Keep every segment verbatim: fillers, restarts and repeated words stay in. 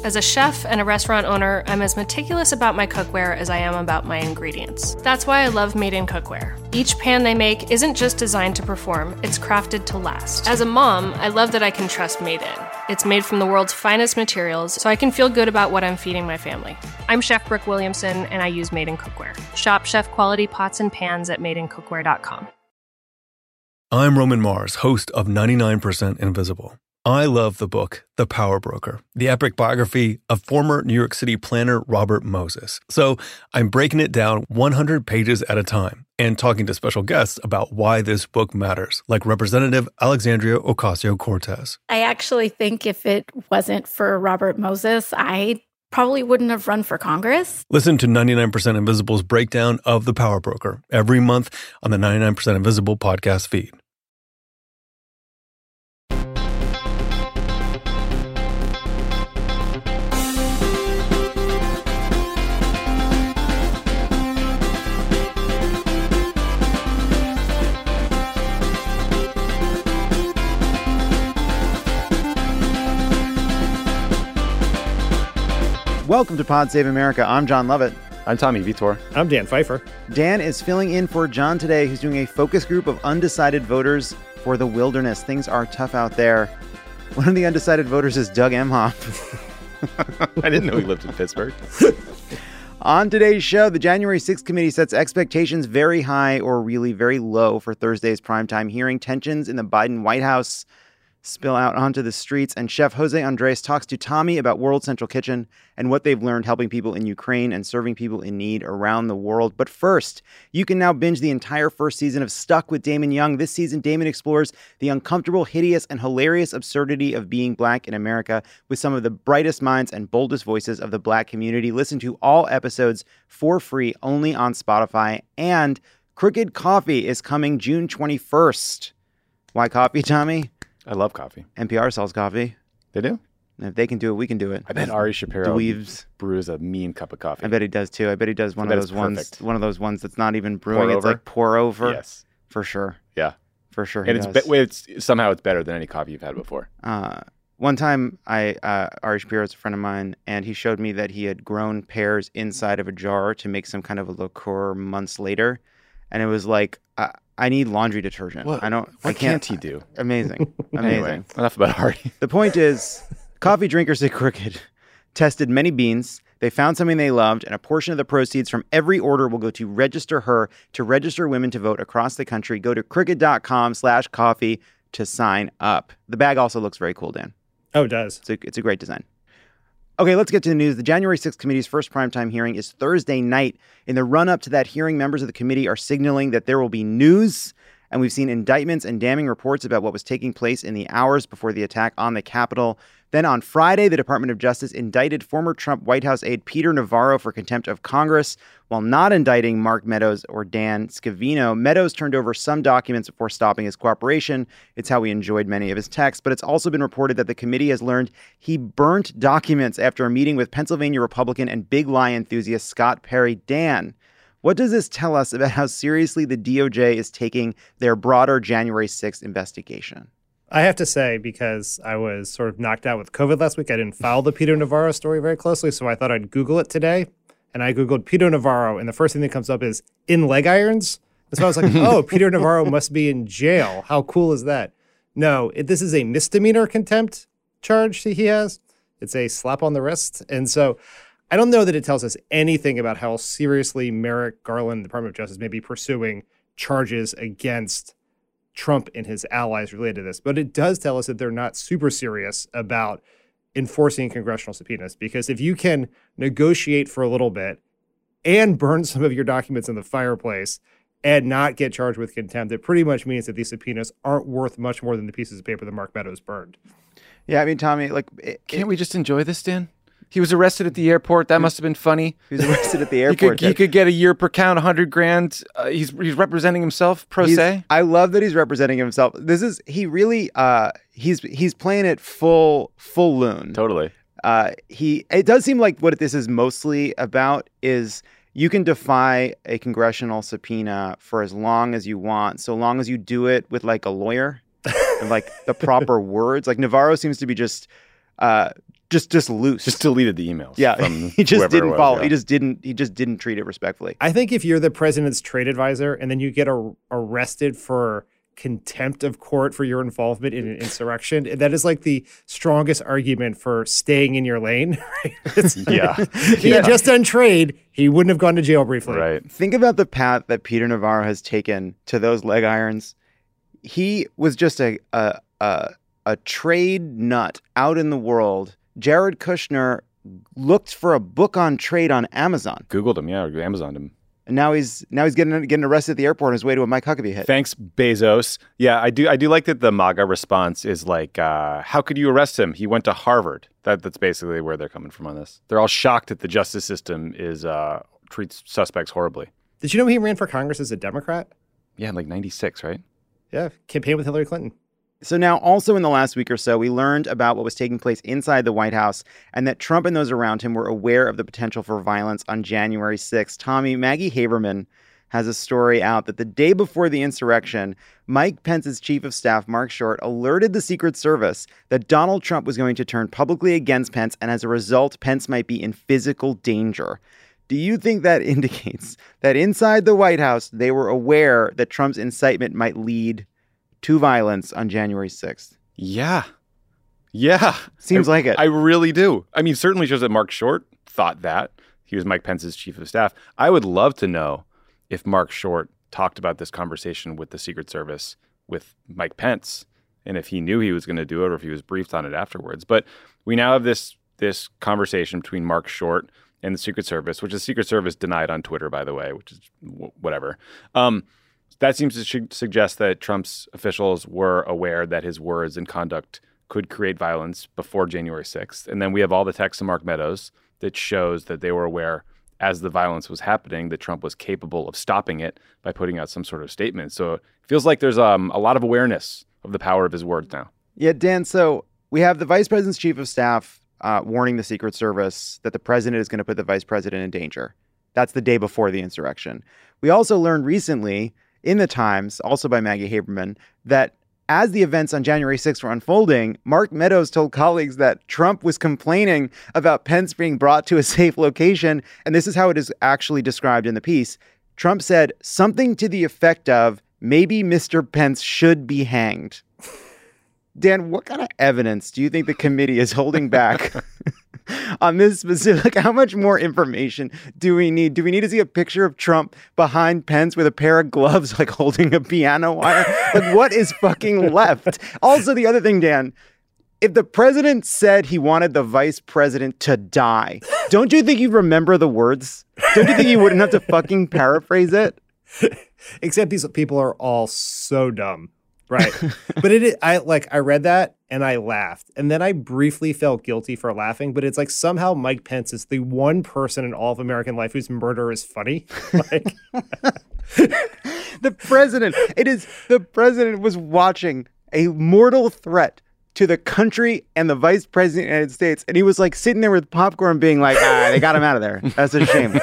As a chef and a restaurant owner, I'm as meticulous about my cookware as I am about my ingredients. That's why I love Made in Cookware. Each pan they make isn't just designed to perform, it's crafted to last. As a mom, I love that I can trust Made in. It's made from the world's finest materials, so I can feel good about what I'm feeding my family. I'm Chef Brooke Williamson, and I use Made in Cookware. Shop chef-quality pots and pans at made in cookware dot com. I'm Roman Mars, host of ninety-nine percent Invisible. I love the book, The Power Broker, the epic biography of former New York City planner Robert Moses. So I'm breaking it down one hundred pages at a time and talking to special guests about why this book matters, like Representative Alexandria Ocasio-Cortez. I actually think if it wasn't for Robert Moses, I probably wouldn't have run for Congress. Listen to ninety-nine percent Invisible's breakdown of The Power Broker every month on the ninety-nine percent Invisible podcast feed. Welcome to Pod Save America. I'm John Lovett. I'm Tommy Vitor. I'm Dan Pfeiffer. Dan is filling in for John today, who's doing a focus group of undecided voters for the wilderness. Things are tough out there. One of the undecided voters is Doug Emhoff. I didn't know he lived in Pittsburgh. On today's show, the January sixth committee sets expectations very high or really very low for Thursday's primetime hearing. Tensions in the Biden White House spill out onto the streets, and Chef Jose Andres talks to Tommy about World Central Kitchen and what they've learned helping people in Ukraine and serving people in need around the world. But first, you can now binge the entire first season of Stuck with Damon Young. This season, Damon explores the uncomfortable, hideous, and hilarious absurdity of being Black in America with some of the brightest minds and boldest voices of the Black community. Listen to all episodes for free only on Spotify. And Crooked Coffee is coming June twenty-first. Why coffee, Tommy? I love coffee. N P R sells coffee. They do? And if they can do it, we can do it. I bet Ari Shapiro Dweebs. brews a mean cup of coffee. I bet he does too. I bet he does one I of bet those ones. perfect. One of those ones that's not even brewing. Pour it's over? like pour over. Yes. For sure. Yeah. For sure. He And it's, does. be- it's somehow it's better than any coffee you've had before. Uh, one time, I uh, Ari Shapiro is a friend of mine, and he showed me that he had grown pears inside of a jar to make some kind of a liqueur months later, and it was like, I, I need laundry detergent. What, I don't. what I can't. can't he do? Amazing. Amazing. Anyway, enough about Ari. The point is, coffee drinkers at Crooked tested many beans. They found something they loved, and a portion of the proceeds from every order will go to register her to register women to vote across the country. Go to crooked.com slash coffee to sign up. The bag also looks very cool, Dan. Oh, it does. It's a, it's a great design. Okay, let's get to the news. The January sixth committee's first primetime hearing is Thursday night. In the run-up to that hearing, members of the committee are signaling that there will be news, and we've seen indictments and damning reports about what was taking place in the hours before the attack on the Capitol. Then on Friday, the Department of Justice indicted former Trump White House aide Peter Navarro for contempt of Congress, while not indicting Mark Meadows or Dan Scavino. Meadows turned over some documents before stopping his cooperation. It's how we enjoyed many of his texts, but it's also been reported that the committee has learned he burnt documents after a meeting with Pennsylvania Republican and big lie enthusiast Scott Perry. Dan, what does this tell us about how seriously the D O J is taking their broader January sixth investigation? I have to say, because I was sort of knocked out with COVID last week, I didn't follow the Peter Navarro story very closely, so I thought I'd Google it today. And I Googled Peter Navarro, and the first thing that comes up is in leg irons. And so I was like, oh, Peter Navarro must be in jail. How cool is that? No, it, this is a misdemeanor contempt charge that he has. It's a slap on the wrist. And so I don't know that it tells us anything about how seriously Merrick Garland, the Department of Justice, may be pursuing charges against Trump and his allies related to this. But it does tell us that they're not super serious about enforcing congressional subpoenas, because if you can negotiate for a little bit and burn some of your documents in the fireplace and not get charged with contempt, it pretty much means that these subpoenas aren't worth much more than the pieces of paper that Mark Meadows burned. Yeah, I mean, Tommy, like... It, Can't we just enjoy this, Dan? He was arrested at the airport. That must have been funny. He was arrested at the He airport. could, he could get a year per count, a hundred grand. Uh, he's he's representing himself pro He's- se. I love that he's representing himself. This is he really uh he's he's playing it full full loon. Totally. Uh he it does seem like what this is mostly about is you can defy a congressional subpoena for as long as you want, so long as you do it with like a lawyer and like the proper words. Like Navarro seems to be just uh just just loose. Just deleted the emails. Yeah, from he just whoever it didn't was, follow. yeah. He just didn't. He just didn't treat it respectfully. I think if you're the president's trade advisor and then you get a, arrested for contempt of court for your involvement in an insurrection, that is like the strongest argument for staying in your lane. Right? It's, Yeah. If he Yeah. had just done trade, he wouldn't have gone to jail briefly. Right. Think about the path that Peter Navarro has taken to those leg irons. He was just a a a, a trade nut out in the world. Jared Kushner looked for a book on trade on Amazon, Googled him, yeah, or Amazoned him. and now he's now he's getting getting arrested at the airport on his way to a Mike Huckabee hit. Thanks, Bezos. Yeah, I do I do like that the MAGA response is like, uh, how could you arrest him? He went to Harvard. That That's basically where they're coming from on this. They're all shocked that the justice system is uh, treats suspects horribly. Did you know he ran for Congress as a Democrat? Yeah, like ninety-six, right? Yeah, campaigned with Hillary Clinton. So now, also in the last week or so, we learned about what was taking place inside the White House and that Trump and those around him were aware of the potential for violence on January sixth. Tommy, Maggie Haberman has a story out that the day before the insurrection, Mike Pence's chief of staff, Mark Short, alerted the Secret Service that Donald Trump was going to turn publicly against Pence, and as a result, Pence might be in physical danger. Do you think that indicates that inside the White House, they were aware that Trump's incitement might lead to violence on January sixth? Yeah. Yeah. Seems I, like it. I really do. I mean, certainly shows that Mark Short thought that. He was Mike Pence's chief of staff. I would love to know if Mark Short talked about this conversation with the Secret Service with Mike Pence and if he knew he was going to do it or if he was briefed on it afterwards. But we now have this this conversation between Mark Short and the Secret Service, which the Secret Service denied on Twitter, by the way, which is w- whatever. Um, that seems to sh- suggest that Trump's officials were aware that his words and conduct could create violence before January sixth. And then we have all the texts from Mark Meadows that shows that they were aware as the violence was happening that Trump was capable of stopping it by putting out some sort of statement. So it feels like there's um, a lot of awareness of the power of his words now. Yeah, Dan, so we have the vice president's chief of staff uh, warning the Secret Service that the president is going to put the vice president in danger. That's the day before the insurrection. We also learned recently in the Times, also by Maggie Haberman, that as the events on January sixth were unfolding, Mark Meadows told colleagues that Trump was complaining about Pence being brought to a safe location. And this is how it is actually described in the piece. Trump said something to the effect of, maybe Mister Pence should be hanged. Dan, what kind of evidence do you think the committee is holding back on this specific? How much more information do we need? Do we need to see a picture of Trump behind Pence with a pair of gloves, like holding a piano wire? Like, what is fucking left? Also, the other thing, Dan, if the president said he wanted the vice president to die, don't you think you'd remember the words? Don't you think you wouldn't have to fucking paraphrase it? Except these people are all so dumb. Right. But it, I like, I read that and I laughed. And then I briefly felt guilty for laughing. But it's like somehow Mike Pence is the one person in all of American life whose murder is funny. Like, the president, it is, the president was watching a mortal threat to the country and the vice president of the United States. And he was like sitting there with popcorn being like, ah, they got him out of there. That's a shame.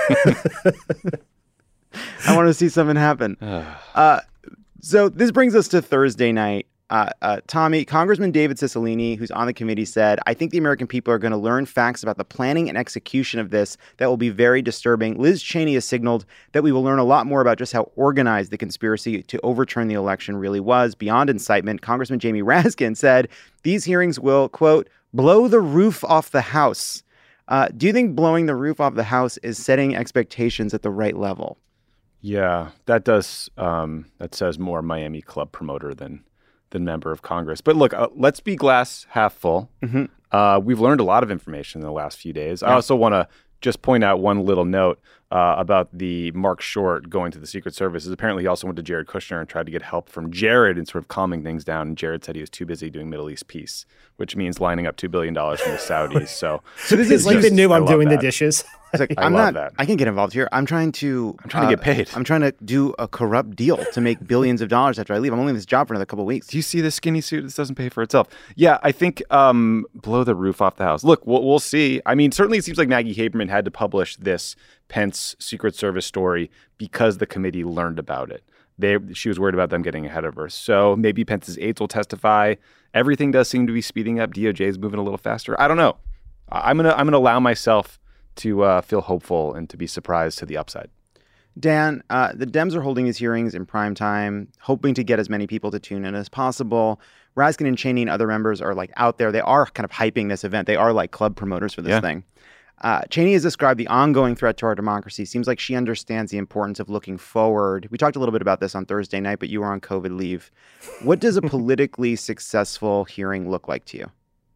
I want to see something happen. Uh, So this brings us to Thursday night. Uh, uh, Tommy, Congressman David Cicilline, who's on the committee, said, I think the American people are going to learn facts about the planning and execution of this that will be very disturbing. Liz Cheney has signaled that we will learn a lot more about just how organized the conspiracy to overturn the election really was. Beyond incitement, Congressman Jamie Raskin said these hearings will, quote, blow the roof off the House. Uh, do you think blowing the roof off the House is setting expectations at the right level? Yeah, that does. Um, that says more Miami club promoter than than member of Congress. But look, uh, let's be glass half full. Mm-hmm. Uh, we've learned a lot of information in the last few days. Yeah. I also want to just point out one little note uh, about the Mark Short going to the Secret Service. Is apparently he also went to Jared Kushner and tried to get help from Jared in sort of calming things down. And Jared said he was too busy doing Middle East peace, which means lining up two billion dollars from the Saudis. So, so this is like the new I'm doing that. the dishes. It's like, I I'm love not, that. I can get involved here. I'm trying to, I'm trying to get paid. I'm trying to do a corrupt deal to make billions of dollars after I leave. I'm only in this job for another couple of weeks. Do you see this skinny suit? This doesn't pay for itself. Yeah, I think um, blow the roof off the House. Look, we'll, we'll see. I mean, certainly it seems like Maggie Haberman had to publish this Pence Secret Service story because the committee learned about it. They, she was worried about them getting ahead of her. So maybe Pence's aides will testify. Everything does seem to be speeding up. D O J is moving a little faster. I don't know. I'm gonna I'm gonna allow myself to uh, feel hopeful and to be surprised to the upside. Dan, uh, the Dems are holding these hearings in prime time, hoping to get as many people to tune in as possible. Raskin and Cheney and other members are like out there. They are kind of hyping this event. They are like club promoters for this Yeah. thing. Uh, Cheney has described the ongoing threat to our democracy. Seems like she understands the importance of looking forward. We talked a little bit about this on Thursday night, but you were on COVID leave. What does a politically successful hearing look like to you?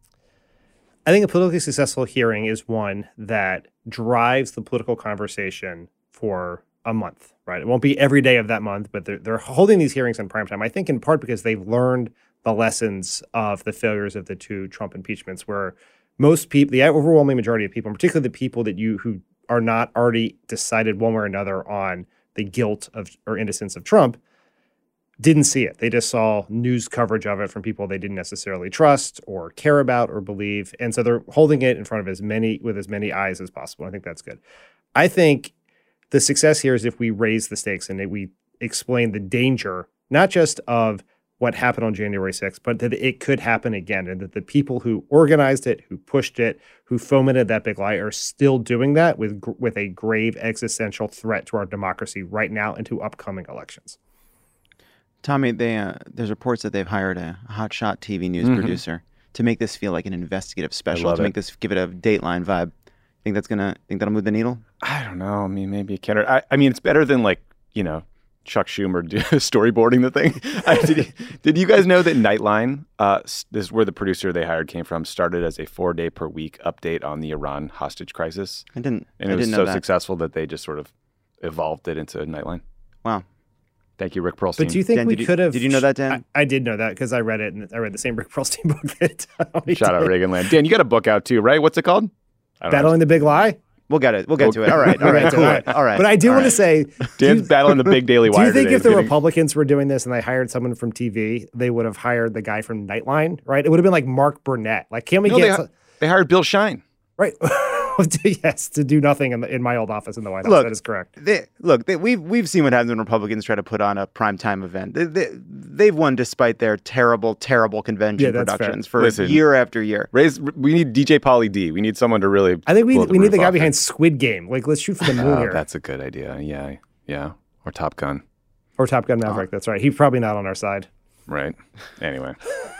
I think a politically successful hearing is one that drives the political conversation for a month, right? It won't be every day of that month, but they're, they're holding these hearings in prime time, I think in part because they've learned the lessons of the failures of the two Trump impeachments, where most people, the overwhelming majority of people, and particularly the people that you who are not already decided one way or another on the guilt of or innocence of Trump, didn't see it. They just saw news coverage of it from people they didn't necessarily trust or care about or believe. And so they're holding it in front of as many, with as many eyes as possible. I think that's good. I think the success here is if we raise the stakes and we explain the danger, not just of what happened on January sixth, but that it could happen again, and that the people who organized it, who pushed it, who fomented that big lie are still doing that with with a grave existential threat to our democracy right now and to upcoming elections. Tommy, they, uh, there's reports that they've hired a hotshot T V news Mm-hmm. producer to make this feel like an investigative special, love to make it. this, give it a Dateline vibe. Think that's gonna, think that'll move the needle? I don't know. I mean, maybe it can. I, I mean, it's better than like, you know, Chuck Schumer do, storyboarding the thing. I, did, did you guys know that Nightline, uh, this is where the producer they hired came from, started as a four day per week update on the Iran hostage crisis? I didn't, And I it was didn't know so that. successful that they just sort of evolved it into Nightline. Wow. Thank you, Rick Perlstein. But do you think Dan, we did you- could have? did you know that, Dan? I, I did know that because I read it, and I read the same Rick Perlstein book that Tommy Shout out did. Reagan Land. Dan, you got a book out too, right? What's it called? I don't know. Battling the Big Lie. We'll get it. We'll get to it. All right. All We'll right. get to Cool. it. All right. But I do All want to right. say, do Dan's you, battling the big Daily do Wire you think today. if the He's getting- Republicans were doing this and they hired someone from T V, they would have hired the guy from Nightline, right? It would have been like Mark Burnett. Like, can't we No, they, get hi- they hired Bill Shine. right? Yes, to do nothing in, the, in my old office in the White House. Look, That is correct. They, look, they, we've we've seen what happens when Republicans try to put on a primetime event. They, they, they've won despite their terrible, terrible convention Yeah, that's fair. productions for Listen. year after year. Raise, we need D J Pauly D. We need someone to really. I think we blow we need the roof guy off behind it. Squid Game. Like, let's shoot for the moon Oh, here. that's a good idea. Yeah, yeah. Or Top Gun. Or Top Gun Maverick. That's right. He's probably not on our side. Right. Anyway.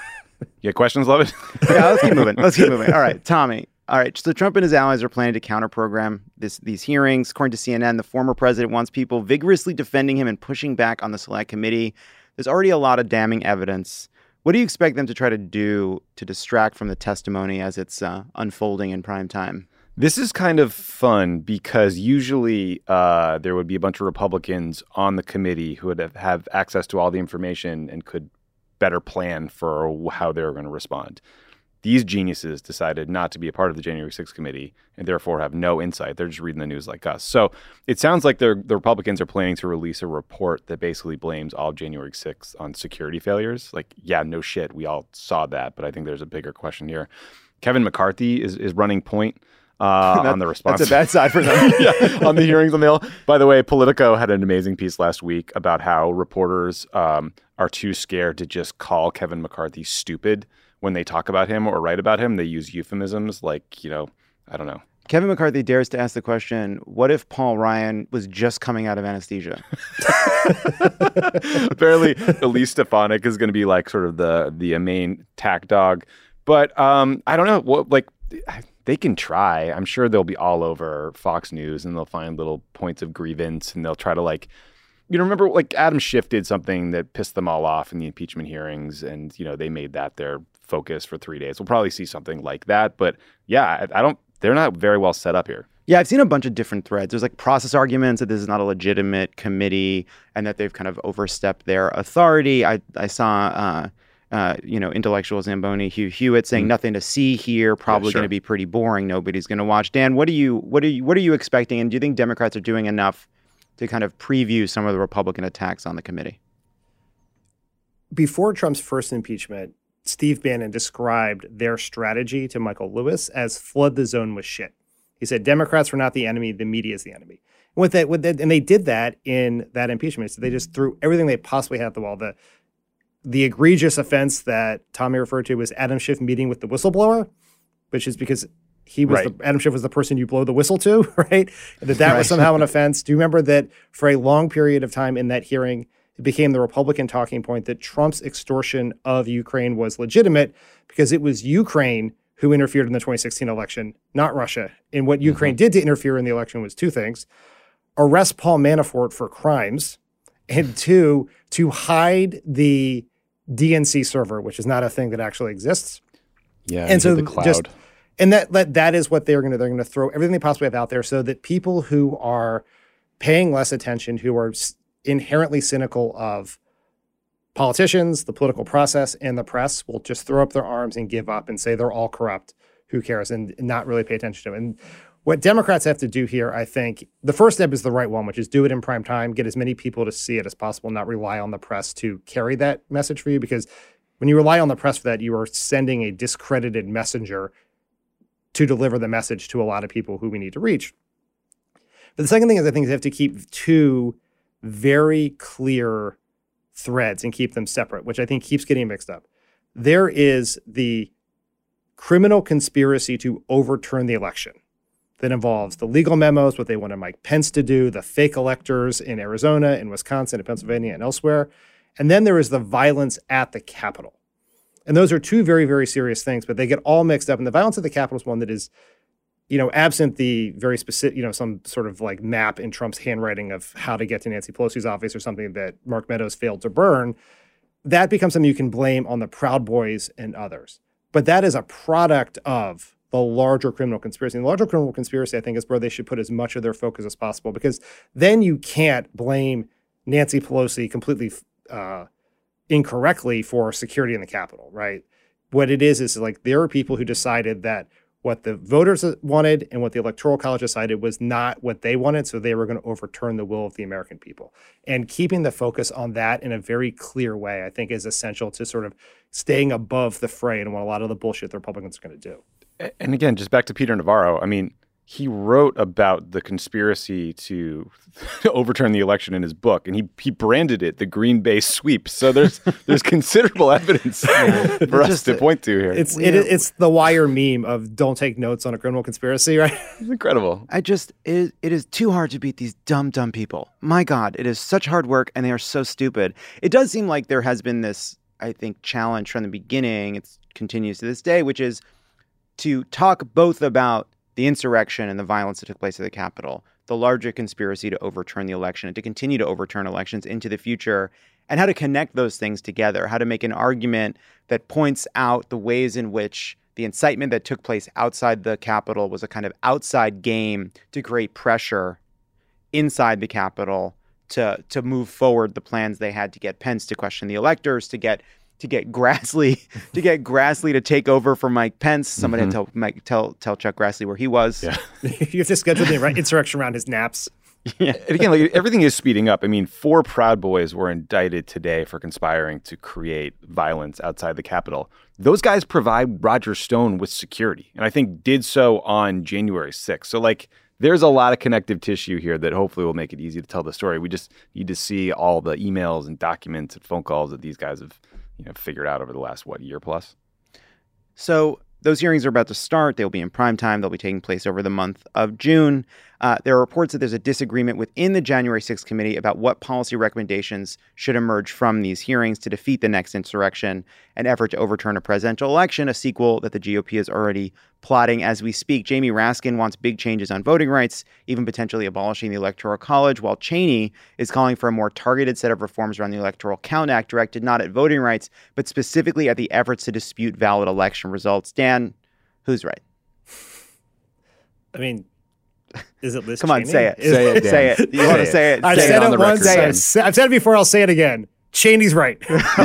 You got questions, Love it? Yeah, let's keep moving. Let's keep moving. All right, Tommy. All right, so Trump and his allies are planning to counter-program this, these hearings. According to C N N, the former president wants people vigorously defending him and pushing back on the Select Committee. There's already a lot of damning evidence. What do you expect them to try to do to distract from the testimony as it's uh, unfolding in prime time? This is kind of fun because usually uh, there would be a bunch of Republicans on the committee who would have, have access to all the information and could better plan for how they were going to respond. These geniuses decided not to be a part of the January sixth committee and therefore have no insight. They're just reading the news like us. So it sounds like they're, the Republicans are planning to release a report that basically blames all of January sixth on security failures. Like, yeah, no shit. We all saw that. But I think there's a bigger question here. Kevin McCarthy is, is running point uh, That- on the response. That's a bad side for them. yeah, on the hearings on the Hill. By the way, Politico had an amazing piece last week about how reporters um, are too scared to just call Kevin McCarthy stupid when they talk about him or write about him. They use euphemisms like, you know, I don't know. Kevin McCarthy dares to ask the question, what if Paul Ryan was just coming out of anesthesia? Apparently, Elise Stefanik is going to be like sort of the the main tack dog. But um, I don't know. What like they can try. I'm sure they'll be all over Fox News and they'll find little points of grievance and they'll try to like, you know, remember like Adam Schiff did something that pissed them all off in the impeachment hearings and, you know, they made that their focus for three days. We'll probably see something like that. But yeah, I, I don't, they're not very well set up here. Yeah, I've seen a bunch of different threads. There's like process arguments that this is not a legitimate committee and that they've kind of overstepped their authority. I, I saw, uh, uh, you know, intellectual Zamboni, Hugh Hewitt saying Mm. nothing to see here, probably sure. going to be pretty boring. Nobody's going to watch. Dan, what do you, what are you, what are you expecting? And do you think Democrats are doing enough to kind of preview some of the Republican attacks on the committee? Before Trump's first impeachment, Steve Bannon described their strategy to Michael Lewis as flood the zone with shit. He said Democrats were not the enemy, the media is the enemy. And with that, with that, and they did that in that impeachment. So they just threw everything they possibly had at the wall. The the egregious offense that Tommy referred to was Adam Schiff meeting with the whistleblower, which is because he was Right. the, Adam Schiff was the person you blow the whistle to, right? And that that Right. was somehow an offense. Do you remember that for a long period of time in that hearing, it became the Republican talking point that Trump's extortion of Ukraine was legitimate because it was Ukraine who interfered in the twenty sixteen election, not Russia. And what Ukraine did to interfere in the election was two things: arrest Paul Manafort for crimes, and two, to hide the D N C server, which is not a thing that actually exists. Yeah, And so the cloud. just and that, that that is what they're going to they're going to throw everything they possibly have out there so that people who are paying less attention, who are s- inherently cynical of politicians, the political process, and the press will just throw up their arms and give up and say they're all corrupt. Who cares? And not really pay attention to it. And what Democrats have to do here, I think, the first step is the right one, which is do it in prime time, get as many people to see it as possible, not rely on the press to carry that message for you. Because when you rely on the press for that, you are sending a discredited messenger to deliver the message to a lot of people who we need to reach. But the second thing is I think they have to keep two very clear threads and keep them separate, which I think keeps getting mixed up. There is the criminal conspiracy to overturn the election that involves the legal memos, what they wanted Mike Pence to do, the fake electors in Arizona, in Wisconsin, in Pennsylvania, and elsewhere. And then there is the violence at the Capitol. And those are two very, very serious things, but they get all mixed up. And the violence at the Capitol is one that is, you know, absent the very specific, you know, some sort of like map in Trump's handwriting of how to get to Nancy Pelosi's office or something that Mark Meadows failed to burn. That becomes something you can blame on the Proud Boys and others. But that is a product of the larger criminal conspiracy. And the larger criminal conspiracy, I think, is where they should put as much of their focus as possible, because then you can't blame Nancy Pelosi completely uh, incorrectly for security in the Capitol, right? What it is is like there are people who decided that what the voters wanted and what the Electoral College decided was not what they wanted, so they were going to overturn the will of the American people. And keeping the focus on that in a very clear way, I think, is essential to sort of staying above the fray and what a lot of the bullshit the Republicans are going to do. And again, just back to Peter Navarro, I mean, he wrote about the conspiracy to overturn the election in his book, and he he branded it the Green Bay sweep. So there's there's considerable evidence for us Just, to point to here. It's We it, are- it's the Wire meme of don't take notes on a criminal conspiracy, right? It's incredible. I just, it is, it is too hard to beat these dumb, dumb people. My God, it is such hard work and they are so stupid. It does seem like there has been this, I think, challenge from the beginning. It continues to this day, which is to talk both about the insurrection and the violence that took place at the Capitol, the larger conspiracy to overturn the election and to continue to overturn elections into the future, and how to connect those things together, how to make an argument that points out the ways in which the incitement that took place outside the Capitol was a kind of outside game to create pressure inside the Capitol to to move forward the plans they had to get Pence to question the electors, to get to get Grassley to get Grassley to take over for Mike Pence. Somebody Mhm. had to tell Mike tell tell Chuck Grassley where he was. Yeah. You have to schedule the right insurrection around his naps. And again, like everything is speeding up. I mean, four Proud Boys were indicted today for conspiring to create violence outside the Capitol. Those guys provide Roger Stone with security, and I think did so on January sixth. So, like, there's a lot of connective tissue here that hopefully will make it easy to tell the story. We just need to see all the emails and documents and phone calls that these guys have, you know, figured out over the last, what, year plus? So those hearings are about to start. They'll be in prime time. They'll be taking place over the month of June. Uh, there are reports that there's a disagreement within the January sixth committee about what policy recommendations should emerge from these hearings to defeat the next insurrection, an effort to overturn a presidential election, a sequel that the G O P is already plotting as we speak. Jamie Raskin wants big changes on voting rights, even potentially abolishing the Electoral College, while Cheney is calling for a more targeted set of reforms around the Electoral Count Act, directed not at voting rights, but specifically at the efforts to dispute valid election results. Dan, who's right? I mean, is it Liz Come on, Cheney? say it. Is- Say it, Dan. Say it. You want to Say say it? I've Say said on it the once. record, I've Dan. se- I've said it before. I'll say it again. Cheney's right.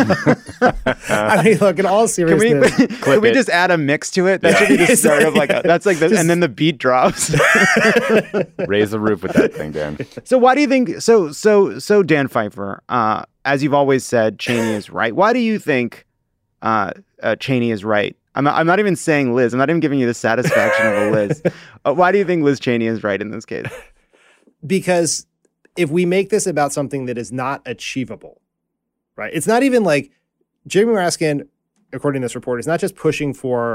I mean, look, in all Can we, seriousness, can we it. just add a mix to it? That should be the start of like a, that's like the, Just- and then the beat drops. Raise the roof with that thing, Dan. So why do you think so so so Dan Pfeiffer, uh, as you've always said, Cheney is right. Why do you think uh, uh, Cheney is right? I'm not, I'm not even saying Liz. I'm not even giving you the satisfaction of a Liz. Uh, why do you think Liz Cheney is right in this case? because if we make this about something that is not achievable, right? It's not even like Jamie Raskin, according to this report, is not just pushing for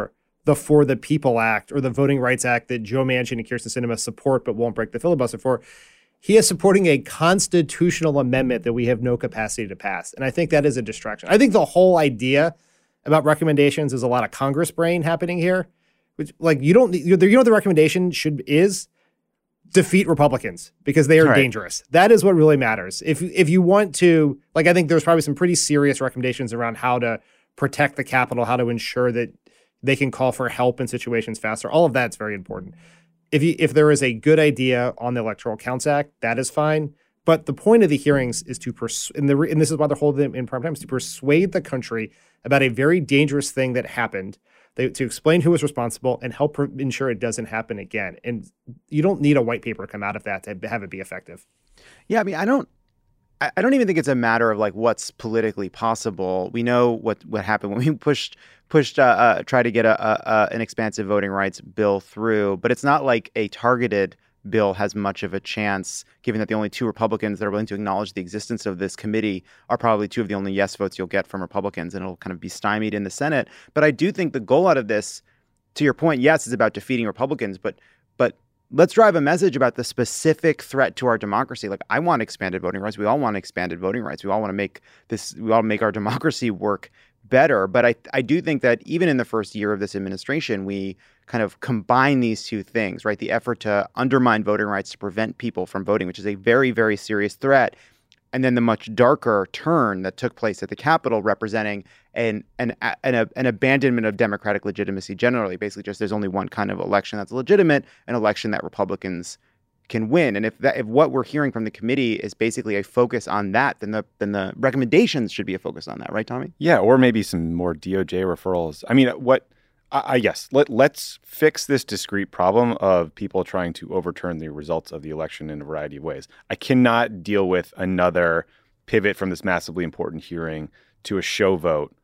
the For the People Act or the Voting Rights Act that Joe Manchin and Kyrsten Sinema support but won't break the filibuster for. He is supporting a constitutional amendment that we have no capacity to pass. And I think that is a distraction. I think the whole idea about recommendations is a lot of Congress brain happening here. Which, like, you don't, you know, what the recommendation should is defeat Republicans because they are right. dangerous. That is what really matters. If if you want to, like, I think there's probably some pretty serious recommendations around how to protect the Capitol, how to ensure that they can call for help in situations faster. All of that's very important. If you, if there is a good idea on the Electoral Counts Act, that is fine. But the point of the hearings is to, pers- and, the, and this is why they're holding them in prime time, is to persuade the country about a very dangerous thing that happened, they, to explain who was responsible and help per- ensure it doesn't happen again. And you don't need a white paper to come out of that to have it be effective. Yeah, I mean, I don't, I don't even think it's a matter of like what's politically possible. We know what, what happened when we pushed pushed uh, uh, tried to get a, a, a an expansive voting rights bill through, but it's not like a targeted bill has much of a chance, given that the only two Republicans that are willing to acknowledge the existence of this committee are probably two of the only yes votes you'll get from Republicans, and it'll kind of be stymied in the Senate. But I do think the goal out of this, to your point, yes, is about defeating Republicans, but but let's drive a message about the specific threat to our democracy. Like, I want expanded voting rights. We all want expanded voting rights. We all want to make this, we all make our democracy work better. But I, I do think that even in the first year of this administration, we kind of combine these two things, right? The effort to undermine voting rights to prevent people from voting, which is a very, very serious threat. And then the much darker turn that took place at the Capitol, representing an an an, an abandonment of democratic legitimacy generally. Basically, just there's only one kind of election that's legitimate, an election that Republicans can win. And if that, if what we're hearing from the committee is basically a focus on that, then the then the recommendations should be a focus on that, right, Tommy? Yeah, or maybe some more D O J referrals. I mean, what? I guess let let's fix this discrete problem of people trying to overturn the results of the election in a variety of ways. I cannot deal with another pivot from this massively important hearing to a show vote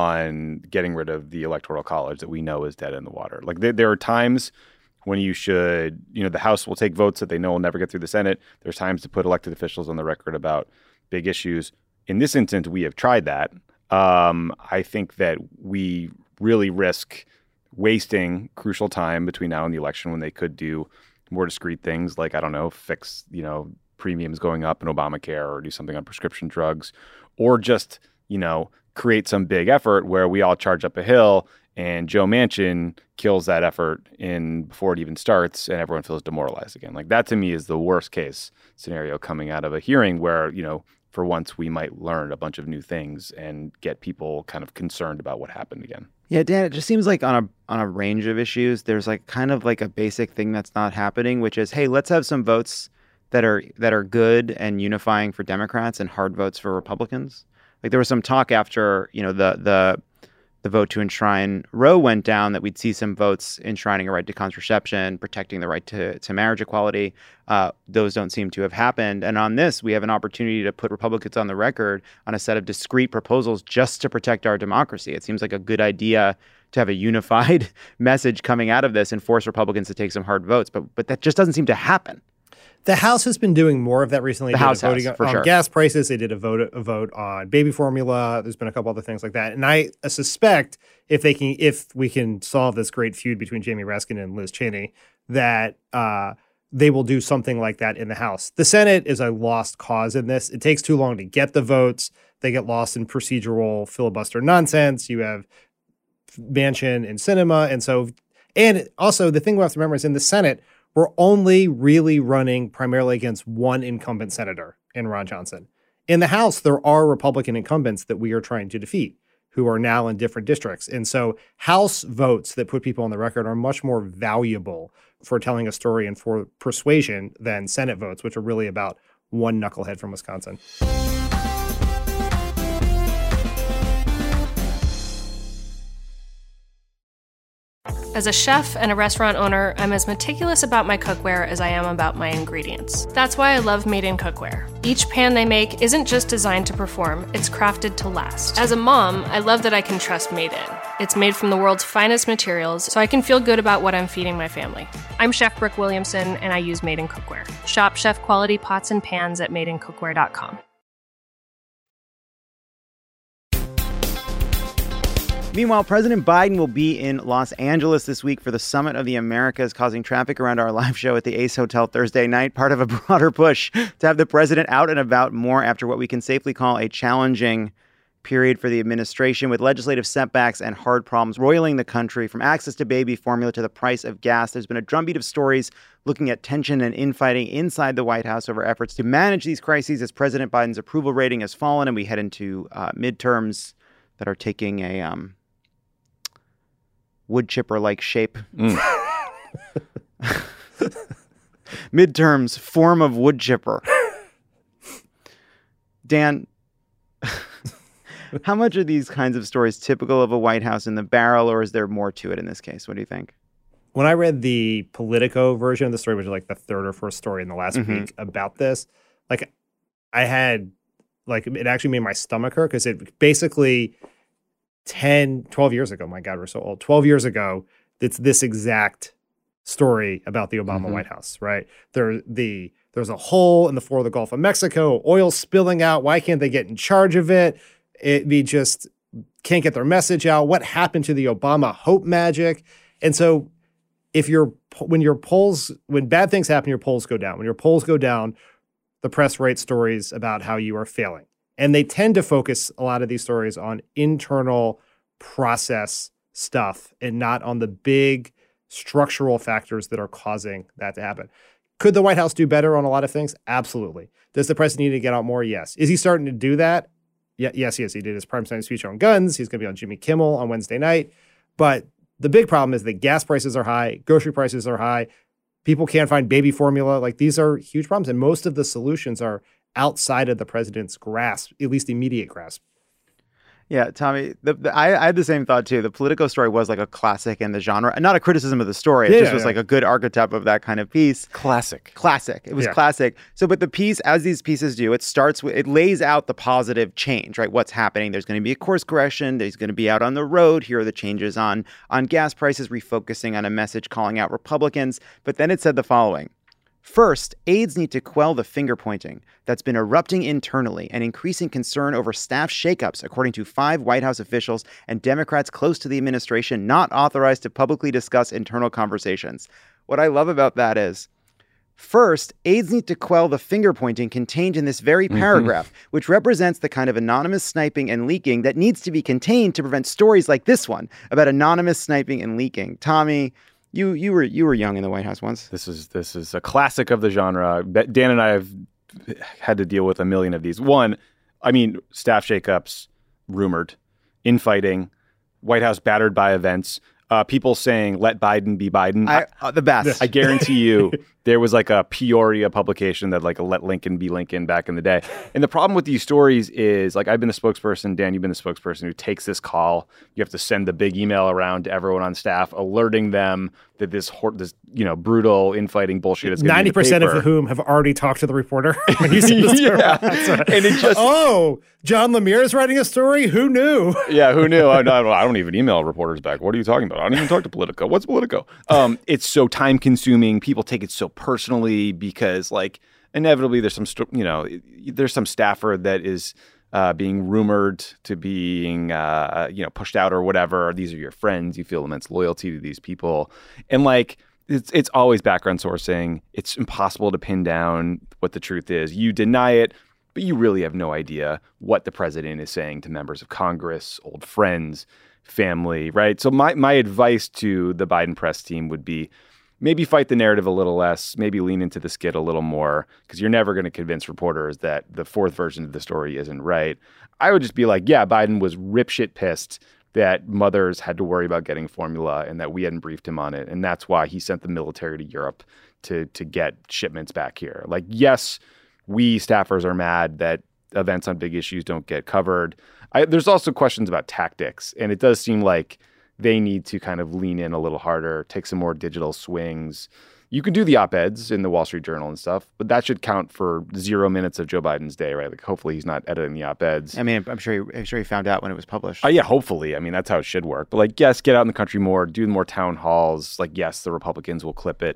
on getting rid of the Electoral College that we know is dead in the water. Like there, there are times when you should, you know, the House will take votes that they know will never get through the Senate. There's times to put elected officials on the record about big issues. In this instance, we have tried that. Um, I think that we really risk wasting crucial time between now and the election when they could do more discrete things like, I don't know, fix, you know, premiums going up in Obamacare or do something on prescription drugs, or just, you know, create some big effort where we all charge up a hill and Joe Manchin kills that effort in before it even starts and everyone feels demoralized again. Like that to me is the worst case scenario coming out of a hearing where, you know, for once we might learn a bunch of new things and get people kind of concerned about what happened again. Yeah, Dan, it just seems like on a on a range of issues, there's like kind of like a basic thing that's not happening, which is, hey, let's have some votes that are that are good and unifying for Democrats and hard votes for Republicans. Like there was some talk after, you know, the the the vote to enshrine Roe went down that we'd see some votes enshrining a right to contraception, protecting the right to, to marriage equality. Uh, those don't seem to have happened. And on this, we have an opportunity to put Republicans on the record on a set of discrete proposals just to protect our democracy. It seems like a good idea to have a unified message coming out of this and force Republicans to take some hard votes. But but that just doesn't seem to happen. The House has been doing more of that recently. The they House voting has, for on sure. gas prices. They did a vote a vote on baby formula. There's been a couple other things like that. And I suspect if they can, if we can solve this great feud between Jamie Raskin and Liz Cheney, that uh, they will do something like that in the House. The Senate is a lost cause in this. It takes too long to get the votes. They get lost in procedural filibuster nonsense. You have Manchin and Sinema, and so and also the thing we have to remember is in the Senate, we're only really running primarily against one incumbent senator in Ron Johnson. In the House, there are Republican incumbents that we are trying to defeat who are now in different districts. And so House votes that put people on the record are much more valuable for telling a story and for persuasion than Senate votes, which are really about one knucklehead from Wisconsin. As a chef and a restaurant owner, I'm as meticulous about my cookware as I am about my ingredients. That's why I love Made in Cookware. Each pan they make isn't just designed to perform, it's crafted to last. As a mom, I love that I can trust Made in. It's made from the world's finest materials, so I can feel good about what I'm feeding my family. I'm Chef Brooke Williamson, and I use Made in Cookware. Shop chef quality pots and pans at made in cookware dot com. Meanwhile, President Biden will be in Los Angeles this week for the Summit of the Americas, causing traffic around our live show at the Ace Hotel Thursday night, part of a broader push to have the president out and about more after what we can safely call a challenging period for the administration, with legislative setbacks and hard problems roiling the country, from access to baby formula to the price of gas. There's been a drumbeat of stories looking at tension and infighting inside the White House over efforts to manage these crises as President Biden's approval rating has fallen and we head into uh, midterms that are taking a um, wood chipper-like shape. Mm. Midterms, form of wood chipper. Dan, how much are these kinds of stories typical of a White House in the barrel, or is there more to it in this case? What do you think? When I read the Politico version of the story, which is like the third or fourth story in the last Mm-hmm. week about this, like I had, like it actually made my stomach hurt because it basically ten, twelve years ago, my God, we're so old, twelve years ago, it's this exact story about the Obama Mm-hmm. White House, right? There, the There's a hole in the floor of the Gulf of Mexico, oil spilling out. Why can't they get in charge of it? It we just can't get their message out. What happened to the Obama hope magic? And so if your when your polls, when bad things happen, your polls go down. When your polls go down, the press writes stories about how you are failing. And they tend to focus a lot of these stories on internal process stuff and not on the big structural factors that are causing that to happen. Could the White House do better on a lot of things? Absolutely. Does the president need to get out more? Yes. Is he starting to do that? Yeah, yes, yes. He did his primetime speech on guns. He's going to be on Jimmy Kimmel on Wednesday night. But the big problem is that gas prices are high, grocery prices are high. People can't find baby formula. Like, these are huge problems. And most of the solutions are outside of the president's grasp, at least immediate grasp. Yeah, Tommy, the, the, I, I had the same thought too. The Politico story was like a classic in the genre. Not a criticism of the story. It Yeah, just yeah, was yeah. like a good archetype of that kind of piece. Classic. Classic. It was Yeah. classic. So, but the piece, as these pieces do, it starts with, it lays out the positive change, right? What's happening? There's going to be a course correction. There's going to be out on the road. Here are the changes on, on gas prices, refocusing on a message calling out Republicans. But then it said the following. First, aides need to quell the finger-pointing that's been erupting internally and increasing concern over staff shakeups, according to five White House officials and Democrats close to the administration not authorized to publicly discuss internal conversations. What I love about that is, first, aides need to quell the finger-pointing contained in this very paragraph, mm-hmm. which represents the kind of anonymous sniping and leaking that needs to be contained to prevent stories like this one about anonymous sniping and leaking. Tommy, You you were you were young in the White House once. This is this is a classic of the genre. Dan and I have had to deal with a million of these. One, I mean, staff shakeups, rumored, infighting, White House battered by events, uh, people saying "Let Biden be Biden." I, uh, the best. I guarantee you, there was like a Peoria publication that like "Let Lincoln be Lincoln" back in the day. And the problem with these stories is, like, I've been the spokesperson, Dan, you've been the spokesperson who takes this call. You have to send the big email around to everyone on staff, alerting them that this, this you know, brutal infighting bullshit is going to be ninety percent of whom have already talked to the reporter. When you send the story. Yeah. Right. And it just, oh, John Lemire is writing a story? Who knew? Yeah, who knew? I, I, I don't even email reporters back. What are you talking about? I don't even talk to Politico. What's Politico? Um, it's so time consuming. People take it so personally because, like, inevitably there's some, st- you know, there's some staffer that is uh, being rumored to being, uh, you know, pushed out or whatever. These are your friends. You feel immense loyalty to these people. And, like, it's it's always background sourcing. It's impossible to pin down what the truth is. You deny it, but you really have no idea what the president is saying to members of Congress, old friends, family, right? So my, my advice to the Biden press team would be maybe fight the narrative a little less, maybe lean into the skit a little more, because you're never going to convince reporters that the fourth version of the story isn't right. I would just be like, yeah, Biden was ripshit pissed that mothers had to worry about getting formula and that we hadn't briefed him on it. And that's why he sent the military to Europe to to get shipments back here. Like, yes, we staffers are mad that events on big issues don't get covered. I, there's also questions about tactics, and it does seem like they need to kind of lean in a little harder, take some more digital swings. You can do the op-eds in the Wall Street Journal and stuff, but that should count for zero minutes of Joe Biden's day, right? Like, hopefully he's not editing the op-eds. I mean, I'm sure he, I'm sure he found out when it was published. Uh, yeah, hopefully. I mean, that's how it should work. But, like, yes, get out in the country more, do more town halls. Like, yes, the Republicans will clip it.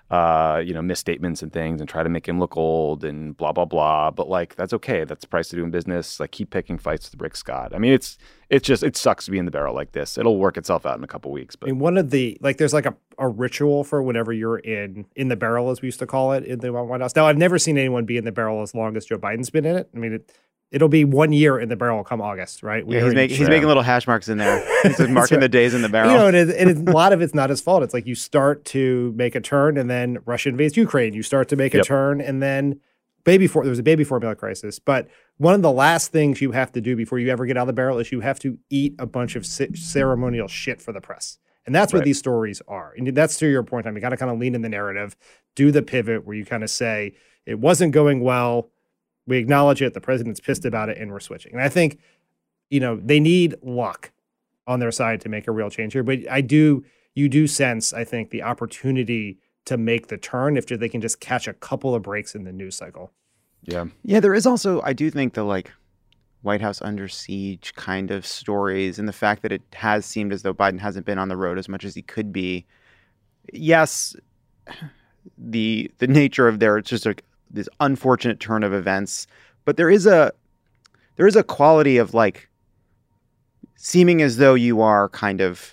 uh, you know, misstatements and things and try to make him look old and blah, blah, blah. But like, that's okay. That's the price of doing business. Like, keep picking fights with Rick Scott. I mean, it's it's just, it sucks to be in the barrel like this. It'll work itself out in a couple weeks. But I mean, one of the, like, there's like a, a ritual for whenever you're in, in the barrel, as we used to call it in the White House. Now, I've never seen anyone be in the barrel as long as Joe Biden's been in it. I mean, it, it'll be one year in the barrel come August, right? Yeah, he's, make, he's making little hash marks in there. He's marking right. the days in the barrel. You know, and, it, and it, a lot of it's not his fault. It's like you start to make a turn and then Russia invades Ukraine. You start to make a yep. turn and then baby for there was a baby formula crisis. But one of the last things you have to do before you ever get out of the barrel is you have to eat a bunch of c- ceremonial shit for the press. And that's what right. these stories are. And that's to your point. I mean, you got to kind of lean in the narrative, do the pivot where you kind of say it wasn't going well. We acknowledge it. The president's pissed about it, and we're switching. And I think, you know, they need luck on their side to make a real change here. But I do, you do sense, I think, the opportunity to make the turn if they can just catch a couple of breaks in the news cycle. Yeah. Yeah, there is also, I do think the like White House under siege kind of stories and the fact that it has seemed as though Biden hasn't been on the road as much as he could be. Yes, the the nature of their, it's just like, this unfortunate turn of events, but there is a there is a quality of like seeming as though you are kind of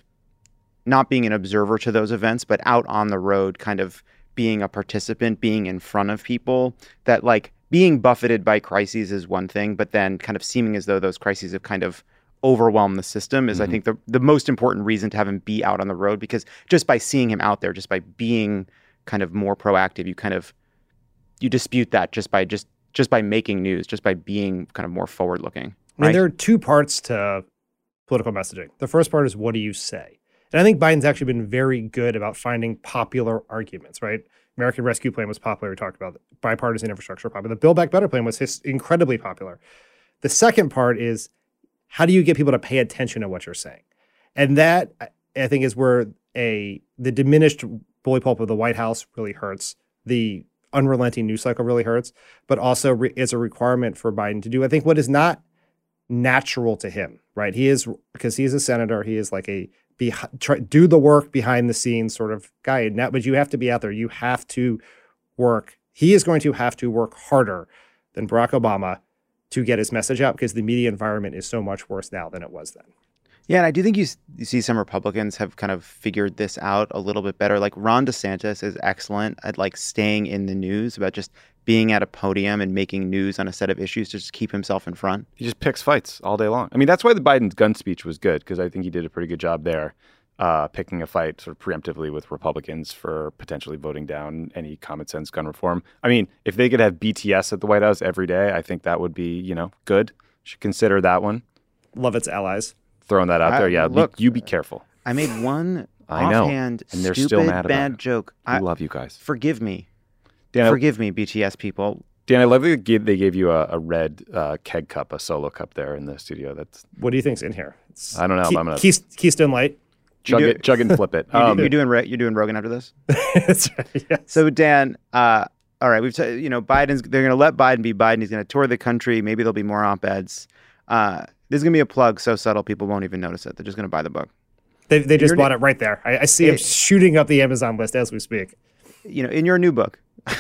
not being an observer to those events, but out on the road, kind of being a participant, being in front of people. That like being buffeted by crises is one thing, but then kind of seeming as though those crises have kind of overwhelmed the system is, mm-hmm. I think, the the most important reason to have him be out on the road, because just by seeing him out there, just by being kind of more proactive, you kind of you dispute that just by just just by making news, just by being kind of more forward looking. Right? I mean, there are two parts to political messaging. The first part is, what do you say? And I think Biden's actually been very good about finding popular arguments, right? American Rescue Plan was popular. We talked about it. Bipartisan infrastructure popular. The Build Back Better plan was his, incredibly popular. The second part is, how do you get people to pay attention to what you're saying? And that, I think, is where a the diminished bully pulp of the White House really hurts. The unrelenting news cycle really hurts, but also re- is a requirement for Biden to do, I think, what is not natural to him, right? He is, because he's a senator, he is like a be, try, do the work behind the scenes sort of guy. And that, but you have to be out there. You have to work. He is going to have to work harder than Barack Obama to get his message out, because the media environment is so much worse now than it was then. Yeah, and I do think you, you see some Republicans have kind of figured this out a little bit better. Like Ron DeSantis is excellent at like staying in the news, about just being at a podium and making news on a set of issues to just keep himself in front. He just picks fights all day long. I mean, that's why the Biden gun speech was good, because I think he did a pretty good job there, uh, picking a fight sort of preemptively with Republicans for potentially voting down any common sense gun reform. I mean, if they could have B T S at the White House every day, I think that would be, you know, good. Should consider that one. Love its allies. Throwing that out I, there, yeah. Look, you be careful. I made one I know, offhand, and they're stupid, still mad about bad it. joke. I I love you guys. Forgive me, Dan, forgive me, B T S people. Dan, I love that they gave, they gave you a, a red uh, keg cup, a solo cup there in the studio. That's what do you think's in here? It's I don't know. Key, I'm gonna Key, Keystone Light. Chug it, chug it, and flip it. You're, Um, you're doing you're doing Rogan after this. That's right. Yes. So Dan, uh, all right, we've t- you know Biden's they're going to let Biden be Biden. He's going to tour the country. Maybe there'll be more op-eds. Uh, This is going to be a plug so subtle people won't even notice it. They're just going to buy the book. They they just Your bought new- it right there. I, I see It- him shooting up the Amazon list as we speak. You know, in your new book,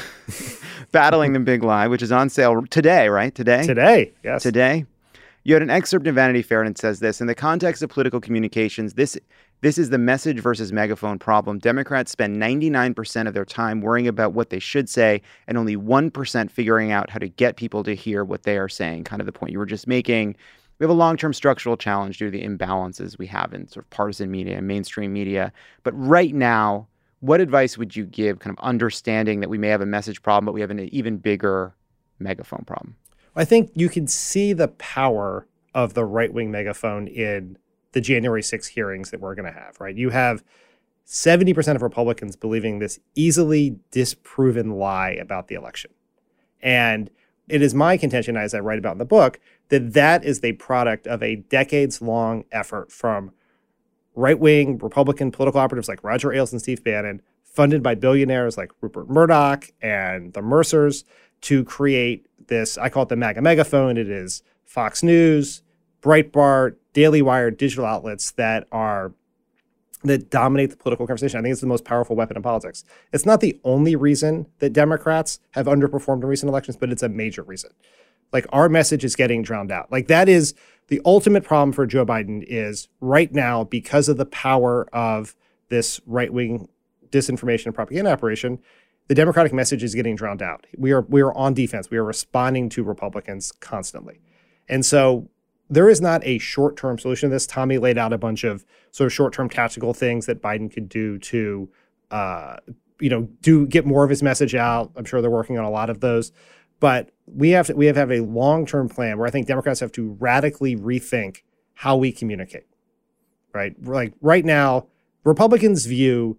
Battling the Big Lie, which is on sale today, right? Today? Today, yes. Today. You had an excerpt in Vanity Fair, and it says this: in the context of political communications, this this is the message versus megaphone problem. Democrats spend ninety-nine percent of their time worrying about what they should say and only one percent figuring out how to get people to hear what they are saying. Kind of the point you were just making. We have a long-term structural challenge due to the imbalances we have in sort of partisan media and mainstream media. But right now, what advice would you give, kind of understanding that we may have a message problem, but we have an even bigger megaphone problem? I think you can see the power of the right-wing megaphone in the January sixth hearings that we're going to have, right? You have seventy percent of Republicans believing this easily disproven lie about the election. And it is my contention, as I write about in the book, that that is the product of a decades-long effort from right-wing Republican political operatives like Roger Ailes and Steve Bannon, funded by billionaires like Rupert Murdoch and the Mercers, to create this, I call it the MAGA megaphone. It is Fox News, Breitbart, Daily Wire, digital outlets that are that dominate the political conversation. I think it's the most powerful weapon in politics. It's not the only reason that Democrats have underperformed in recent elections, but it's a major reason. Like, our message is getting drowned out. Like, that is the ultimate problem for Joe Biden is right now, because of the power of this right-wing disinformation and propaganda operation, the Democratic message is getting drowned out. We are we are on defense. We are responding to Republicans constantly. And so there is not a short-term solution to this. Tommy laid out a bunch of sort of short-term tactical things that Biden could do to, uh, you know, do get more of his message out. I'm sure they're working on a lot of those. But we have to, we have to have a long-term plan where I think Democrats have to radically rethink how we communicate, right? Like right now, Republicans view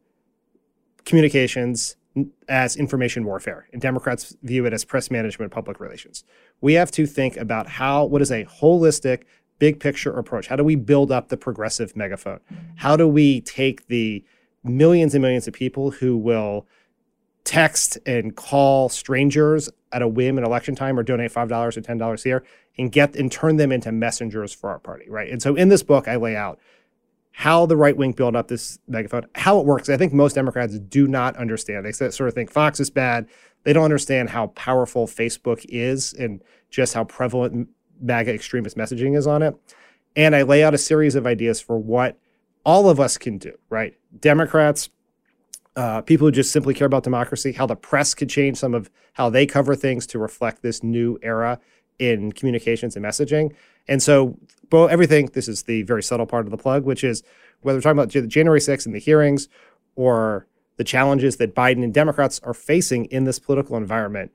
communications as information warfare, and Democrats view it as press management, public relations. We have to think about how, what is a holistic, big picture approach? How do we build up the progressive megaphone? How do we take the millions and millions of people who will text and call strangers at a whim in election time or donate five dollars or ten dollars here and get and turn them into messengers for our party, right? And so in this book, I lay out how the right wing build up this megaphone, how it works. I think most Democrats do not understand. They sort of think Fox is bad. They don't understand how powerful Facebook is and just how prevalent MAGA extremist messaging is on it. And I lay out a series of ideas for what all of us can do, right? Democrats, uh, people who just simply care about democracy, how the press could change some of how they cover things to reflect this new era in communications and messaging. And so, well, everything, this is the very subtle part of the plug, which is whether we're talking about January sixth and the hearings or the challenges that Biden and Democrats are facing in this political environment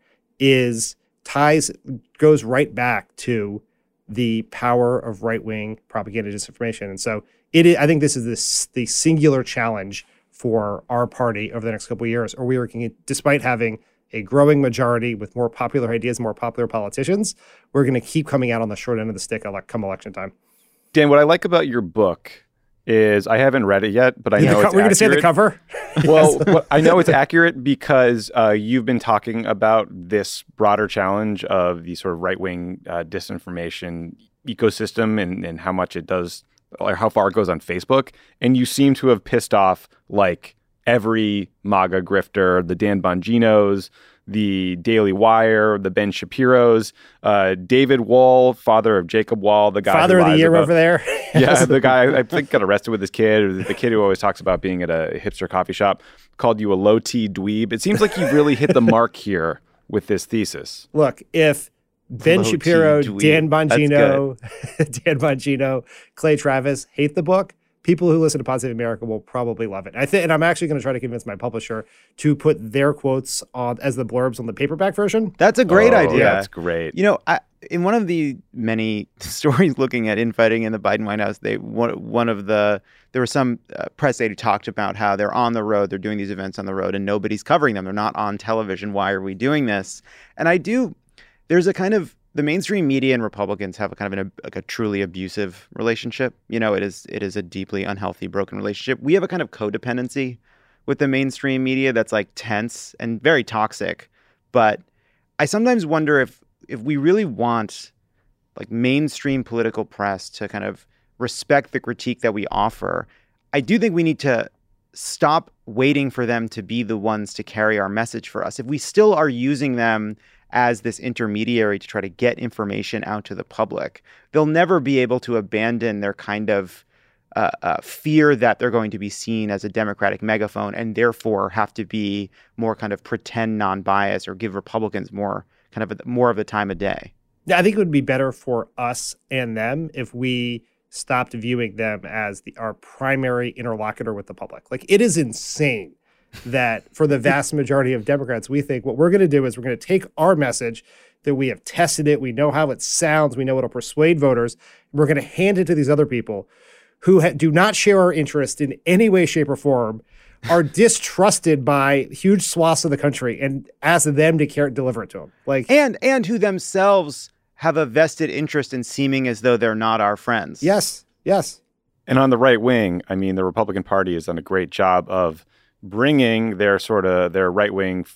is ties, goes right back to the power of right-wing propaganda disinformation. And so it is, I think this is this, the singular challenge for our party over the next couple of years, or we are, despite having a growing majority with more popular ideas, more popular politicians, we're going to keep coming out on the short end of the stick come election time. Dan, what I like about your book is I haven't read it yet, but I know co- it's We're going to say the cover? Well, well, I know it's accurate because uh, you've been talking about this broader challenge of the sort of right-wing uh, disinformation ecosystem and, and how much it does, or how far it goes on Facebook. And you seem to have pissed off like every MAGA grifter, the Dan Bonginos, the Daily Wire, the Ben Shapiros, uh, David Wall, father of Jacob Wall, the guy father who of the year about, over there. Yeah, the guy I think got arrested with his kid, or the kid who always talks about being at a hipster coffee shop, called you a low T dweeb. It seems like you really hit the mark here with this thesis. Look, if Ben Low-T Shapiro, dweeb. Dan Bongino, Dan Bongino, Clay Travis hate the book, people who listen to Positive America will probably love it. I think, and I'm actually going to try to convince my publisher to put their quotes on as the blurbs on the paperback version. That's a great oh, idea. That's great. You know, I, in one of the many stories looking at infighting in the Biden White House, they one, one of the there was some uh, press aide who talked about how they're on the road, they're doing these events on the road, and nobody's covering them. They're not on television. Why are we doing this? And I do. There's a kind of the mainstream media and Republicans have a kind of an, like a truly abusive relationship. You know, it is it is a deeply unhealthy, broken relationship. We have a kind of codependency with the mainstream media that's like tense and very toxic. But I sometimes wonder if if we really want like mainstream political press to kind of respect the critique that we offer, I do think we need to stop waiting for them to be the ones to carry our message for us. If we still are using them as this intermediary to try to get information out to the public, they'll never be able to abandon their kind of uh, uh, fear that they're going to be seen as a Democratic megaphone and therefore have to be more kind of pretend non-biased or give Republicans more kind of a, more of the time of day. Yeah, I think it would be better for us and them if we stopped viewing them as the our primary interlocutor with the public. Like, it is insane that for the vast majority of Democrats, we think what we're going to do is we're going to take our message that we have tested it, we know how it sounds, we know it'll persuade voters, and we're going to hand it to these other people who ha- do not share our interest in any way, shape, or form, are distrusted by huge swaths of the country, and ask them to care, deliver it to them. Like, and and who themselves have a vested interest in seeming as though they're not our friends. Yes, yes. And on the right wing, I mean, the Republican Party has done a great job of bringing their sort of their right wing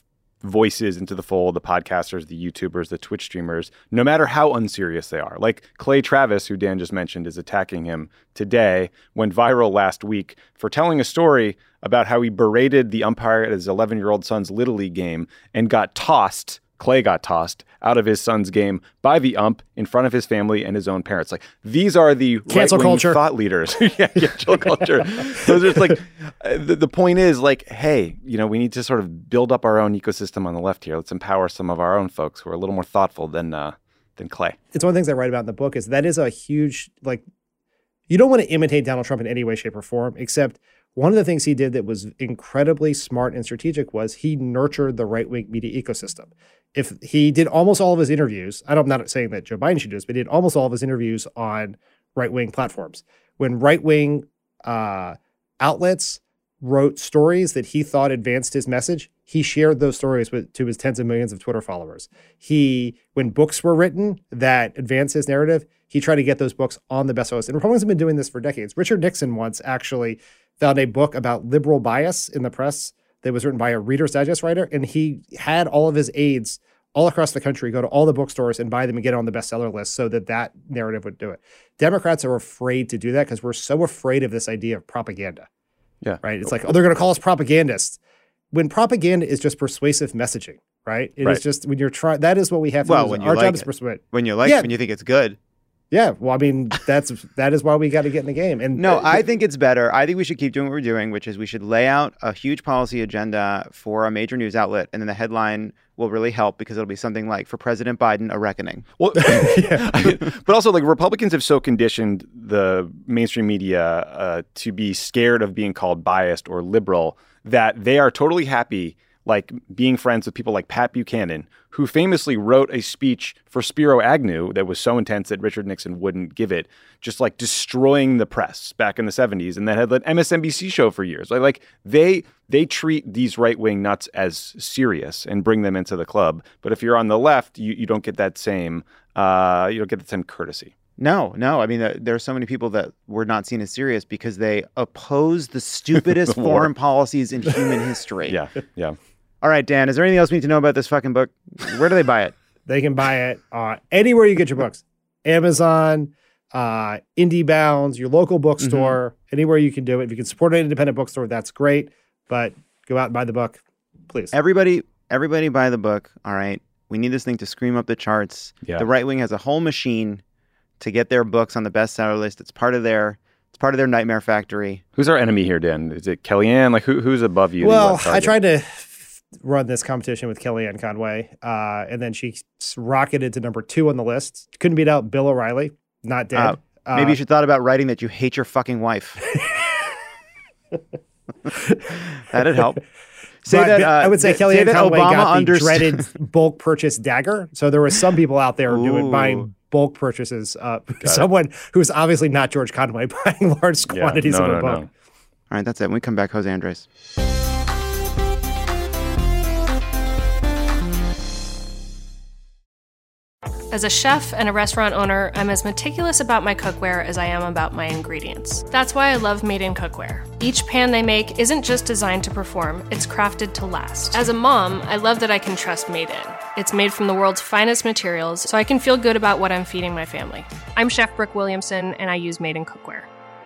voices into the fold, the podcasters, the YouTubers, the Twitch streamers, no matter how unserious they are. Like Clay Travis, who Dan just mentioned, is attacking him today, went viral last week for telling a story about how he berated the umpire at his eleven-year-old son's Little League game and got tossed, Clay got tossed out of his son's game by the ump in front of his family and his own parents. Like, these are the cancel right-wing culture thought leaders. yeah, cancel culture. Those are just like, uh, the, the point is like, hey, you know, we need to sort of build up our own ecosystem on the left here. Let's empower some of our own folks who are a little more thoughtful than uh, than Clay. It's one of the things I write about in the book is that is a huge, like, you don't want to imitate Donald Trump in any way, shape, or form, except one of the things he did that was incredibly smart and strategic was he nurtured the right-wing media ecosystem. If he did almost all of his interviews, I don't, I'm not saying that Joe Biden should do this, but he did almost all of his interviews on right-wing platforms. When right-wing uh, outlets wrote stories that he thought advanced his message, he shared those stories with to his tens of millions of Twitter followers. He, when books were written that advanced his narrative, he tried to get those books on the bestseller list. And Republicans have been doing this for decades. Richard Nixon once actually found a book about liberal bias in the press that was written by a Reader's Digest writer, and he had all of his aides all across the country go to all the bookstores and buy them and get on the bestseller list so that that narrative would do it. Democrats are afraid to do that because we're so afraid of this idea of propaganda. Yeah. Right? It's like, oh, they're going to call us propagandists. When propaganda is just persuasive messaging, right? It right. is just when you're trying, that is what we have to Well, do. when you Our like job is it. to persuade. When you like Yeah. it, when you think it's good. Yeah. Well, I mean, that's that is why we got to get in the game. And No, uh, I think it's better. I think we should keep doing what we're doing, which is we should lay out a huge policy agenda for a major news outlet, and then the headline will really help because it'll be something like, for President Biden, a reckoning. Well, but also, like, Republicans have so conditioned the mainstream media uh, to be scared of being called biased or liberal that they are totally happy, like, being friends with people like Pat Buchanan, who famously wrote a speech for Spiro Agnew that was so intense that Richard Nixon wouldn't give it, just like destroying the press back in the seventies, and that had an M S N B C show for years. Like, like they they treat these right-wing nuts as serious and bring them into the club. But if you're on the left, you, you don't get that same uh, you don't get the same courtesy. No, no. I mean, uh, there are so many people that were not seen as serious because they oppose the stupidest The war. foreign policies in human history. Yeah, yeah. All right, Dan, is there anything else we need to know about this fucking book? Where do they buy it? they can buy it uh, anywhere you get your books. Amazon, uh, IndieBounds, your local bookstore, Mm-hmm. anywhere you can do it. If you can support an independent bookstore, that's great. But go out and buy the book, please. Everybody, everybody buy the book. All right. We need this thing to scream up the charts. Yeah. The right wing has a whole machine to get their books on the bestseller list. It's part of their it's part of their nightmare factory. Who's our enemy here, Dan? Is it Kellyanne? Like, who who's above you? Well, I tried to run this competition with Kellyanne Conway, uh, and then she rocketed to number two on the list. Couldn't beat out Bill O'Reilly, not dead. Uh, Uh, maybe you should thought about writing that you hate your fucking wife. That'd help. Say but that. Uh, I would say th- Kellyanne say that Conway Obama got the underst- dreaded bulk purchase dagger. So there were some people out there doing Ooh. buying bulk purchases. Uh, someone who's obviously not George Conway buying large Yeah, quantities no, of a no, book. no. All right, that's it. When we come back, Jose Andres. As a chef and a restaurant owner, I'm as meticulous about my cookware as I am about my ingredients. That's why I love Made in Cookware. Each pan they make isn't just designed to perform, it's crafted to last. As a mom, I love that I can trust Made in. It's made from the world's finest materials, so I can feel good about what I'm feeding my family. I'm Chef Brooke Williamson, and I use Made in Cookware.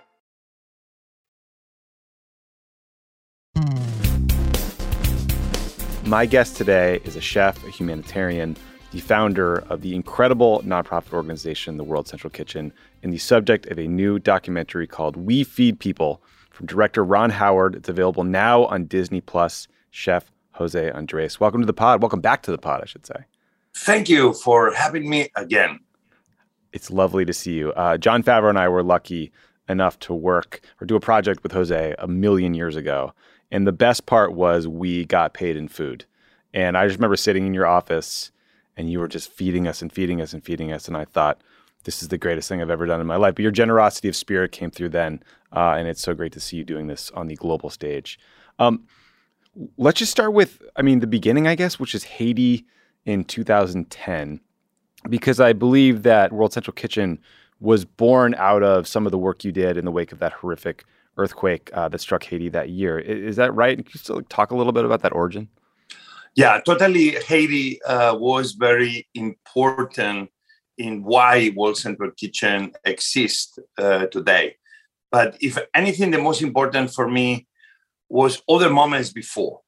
My guest today is a chef, a humanitarian, the founder of the incredible nonprofit organization, the World Central Kitchen, and the subject of a new documentary called We Feed People from director Ron Howard. It's available now on Disney Plus. Chef Jose Andres, welcome to the pod. Welcome back to the pod, I should say. Thank you for having me again. It's lovely to see you. Uh, Jon Favreau and I were lucky enough to work or do a project with Jose a million years ago. And the best part was we got paid in food. And I just remember sitting in your office and you were just feeding us and feeding us and feeding us. And I thought, this is the greatest thing I've ever done in my life. But your generosity of spirit came through then. Uh, and it's so great to see you doing this on the global stage. Um, let's just start with, I mean, the beginning, I guess, which is Haiti in two thousand ten. Because I believe that World Central Kitchen was born out of some of the work you did in the wake of that horrific earthquake uh, that struck Haiti that year. Is, is that right? Can you still talk a little bit about that origin? Yeah, totally. Haiti uh, was very important in why World Central Kitchen exists uh, today. But if anything, the most important for me was other moments before.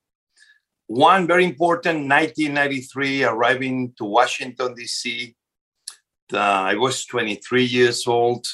One very important, nineteen ninety-three, arriving to Washington, D C. Uh, I was twenty-three years old.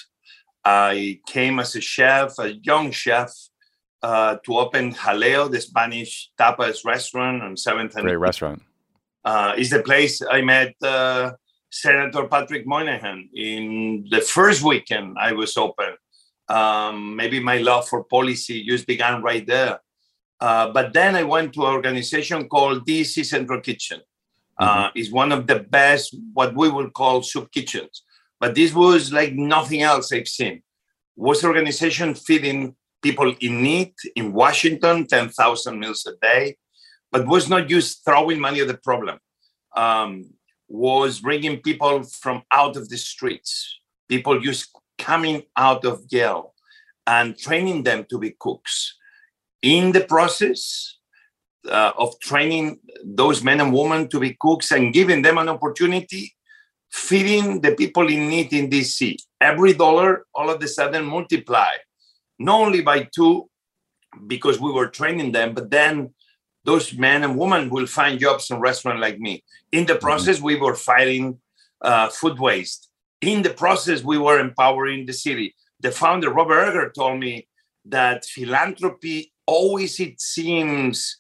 I came as a chef, a young chef, uh, to open Jaleo, the Spanish tapas restaurant on seventh and Great restaurant. Uh, is the place I met uh, Senator Patrick Moynihan in the first weekend I was open. Um, maybe my love for policy just began right there. Uh, but then I went to an organization called D C Central Kitchen. Uh, mm-hmm. It's one of the best, what we would call soup kitchens. But this was like nothing else I've seen. Was an organization feeding people in need in Washington, ten thousand meals a day, but was not just throwing money at the problem. Um, was bringing people from out of the streets, people just coming out of jail and training them to be cooks. In the process uh, of training those men and women to be cooks and giving them an opportunity, feeding the people in need in D C. Every dollar all of a sudden multiplied, not only by two, because we were training them, but then those men and women will find jobs in restaurants like me. In the process, we were fighting uh, food waste. In the process, we were empowering the city. The founder, Robert Egger, told me that philanthropy always, it seems,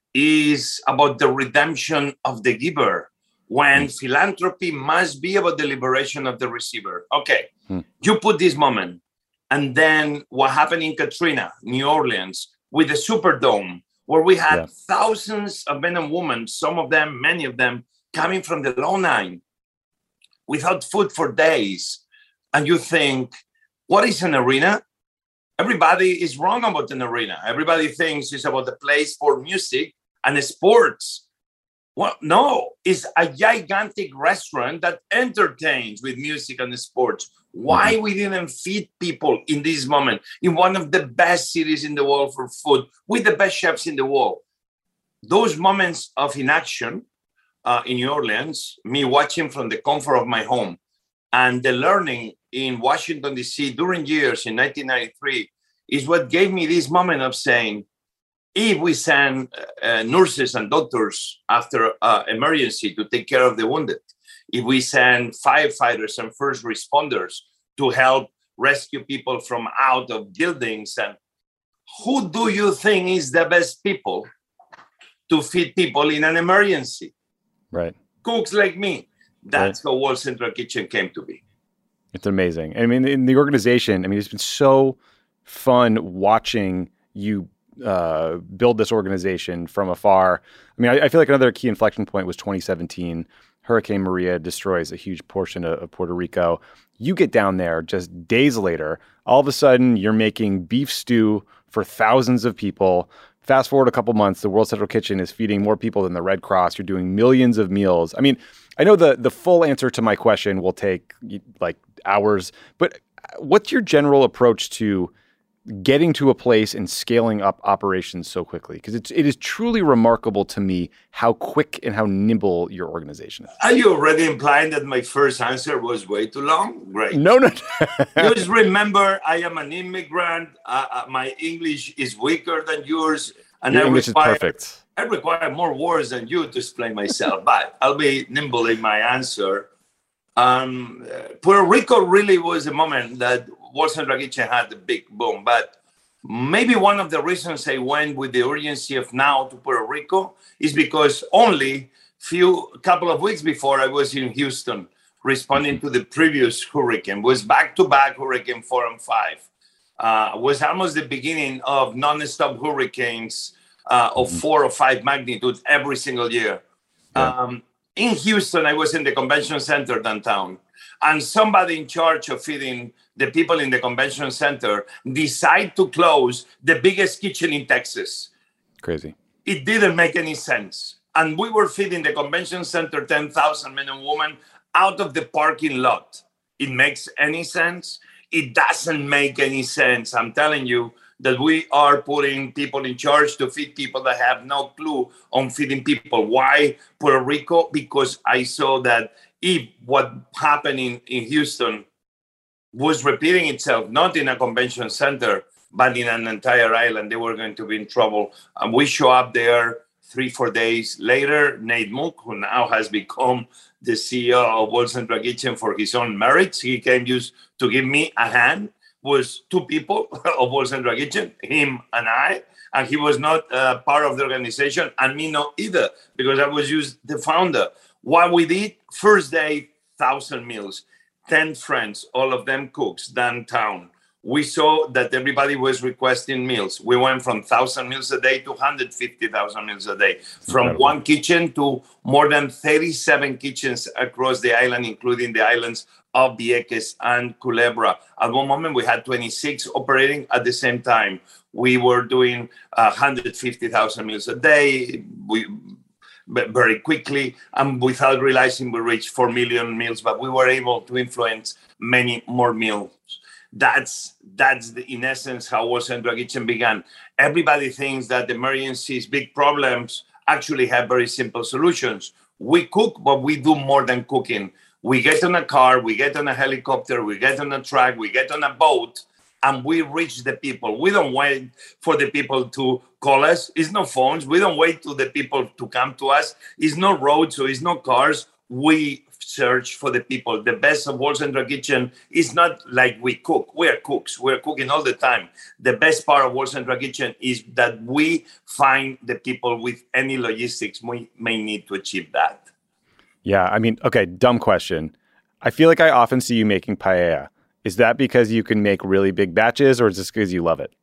is about the redemption of the giver, when philanthropy must be about the liberation of the receiver. Okay, hmm. You put this moment, and then what happened in Katrina, New Orleans, with the Superdome, where we had yeah. thousands of men and women, some of them, many of them, coming from the low nine, without food for days. And you think, what is an arena? Everybody is wrong about an arena. Everybody thinks it's about the place for music and sports. Well, no, it's a gigantic restaurant that entertains with music and sports. Why mm-hmm. we didn't feed people in this moment in one of the best cities in the world for food with the best chefs in the world? Those moments of inaction uh, in New Orleans, me watching from the comfort of my home, and the learning in Washington, D C during years in nineteen ninety-three is what gave me this moment of saying, if we send uh, nurses and doctors after uh, emergency to take care of the wounded, if we send firefighters and first responders to help rescue people from out of buildings, and who do you think is the best people to feed people in an emergency? Right. Cooks like me. That's right. How World Central Kitchen came to be. It's amazing. I mean, in the organization, I mean, it's been so fun watching you uh, build this organization from afar. I mean, I, I feel like another key inflection point was twenty seventeen. Hurricane Maria destroys a huge portion of, of Puerto Rico. You get down there just days later. All of a sudden, you're making beef stew for thousands of people. Fast forward a couple months, the World Central Kitchen is feeding more people than the Red Cross. You're doing millions of meals. I mean, I know the the full answer to my question will take like hours, but what's your general approach to getting to a place and scaling up operations so quickly? Because it's it is truly remarkable to me how quick and how nimble your organization is. Are you already implying that my first answer was way too long? Great. No, no. Just remember, I am an immigrant. Uh, uh, my English is weaker than yours. And your I English require, is perfect. I require more words than you to explain myself, but I'll be nimble in my answer. Um, uh, Puerto Rico really was a moment that World Central Kitchen had the big boom, but maybe one of the reasons I went with the urgency of now to Puerto Rico is because only few couple of weeks before I was in Houston responding to the previous hurricane, was back-to-back Hurricane four and five. Uh, was almost the beginning of non-stop hurricanes uh, of four or five magnitude every single year. Yeah. Um, in Houston, I was in the convention center downtown, and somebody in charge of feeding the people in the convention center decided to close the biggest kitchen in Texas. Crazy. It didn't make any sense. And we were feeding the convention center ten thousand men and women out of the parking lot. It makes any sense? It doesn't make any sense. I'm telling you, that we are putting people in charge to feed people that have no clue on feeding people. Why Puerto Rico? Because I saw that if what happened in, in Houston was repeating itself, not in a convention center, but in an entire island, they were going to be in trouble. And we show up there three, four days later. Nate Mook, who now has become the C E O of World Central Kitchen for his own merits, he came just to give me a hand, was two people of World Central Kitchen, him and I, and he was not uh, part of the organization, and me not either, because I was just the founder. What we did, first day, thousand meals, ten friends, all of them cooks downtown. We saw that everybody was requesting meals. We went from one thousand meals a day to one hundred fifty thousand meals a day. From Incredible. One kitchen to more than thirty-seven kitchens across the island, including the islands of Vieques and Culebra. At one moment, we had twenty-six operating at the same time. We were doing uh, one hundred fifty thousand meals a day. We very quickly, and without realizing we reached four million meals, but we were able to influence many more meals. That's that's the, in essence how World Central Kitchen began. Everybody thinks that emergencies, big problems, actually have very simple solutions. We cook, but we do more than cooking. We get on a car, we get on a helicopter, we get on a truck, we get on a boat, and we reach the people. We don't wait for the people to call us. It's no phones. We don't wait for the people to come to us. It's no roads, so it's no cars. We search for the people. The best of World Central Kitchen is not like we cook. We're cooks. We're cooking all the time. The best part of World Central Kitchen is that we find the people with any logistics we may need to achieve that. Yeah, I mean, okay, dumb question. I feel like I often see you making paella. Is that because you can make really big batches, or is this because you love it?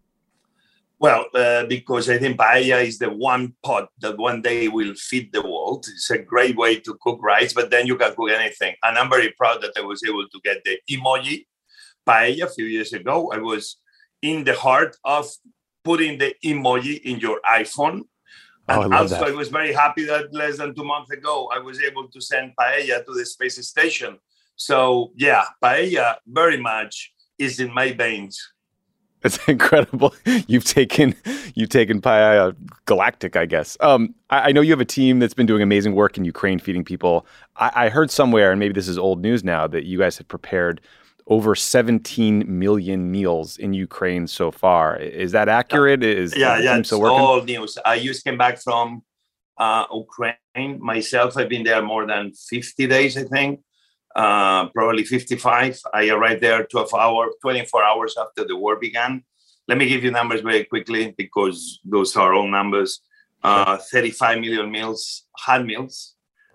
Well, uh, because I think paella is the one pot that one day will feed the world. It's a great way to cook rice, but then you can cook anything. And I'm very proud that I was able to get the emoji paella a few years ago. I was in the heart of putting the emoji in your iPhone. And oh, I also, that. I was very happy that less than two months ago, I was able to send paella to the space station. So, yeah, paella very much is in my veins. It's incredible. You've taken you've taken paella galactic, I guess. Um, I, I know you have a team that's been doing amazing work in Ukraine feeding people. I, I heard somewhere, and maybe this is old news now, that you guys have prepared over seventeen million meals in Ukraine so far. Is that accurate? Is yeah, yeah, it's all news. I just came back from uh, Ukraine myself. I've been there more than fifty days, I think. Uh, probably fifty-five. I arrived there twelve hours, twenty-four hours after the war began. Let me give you numbers very quickly because those are all numbers. Uh, thirty-five million meals, hand meals,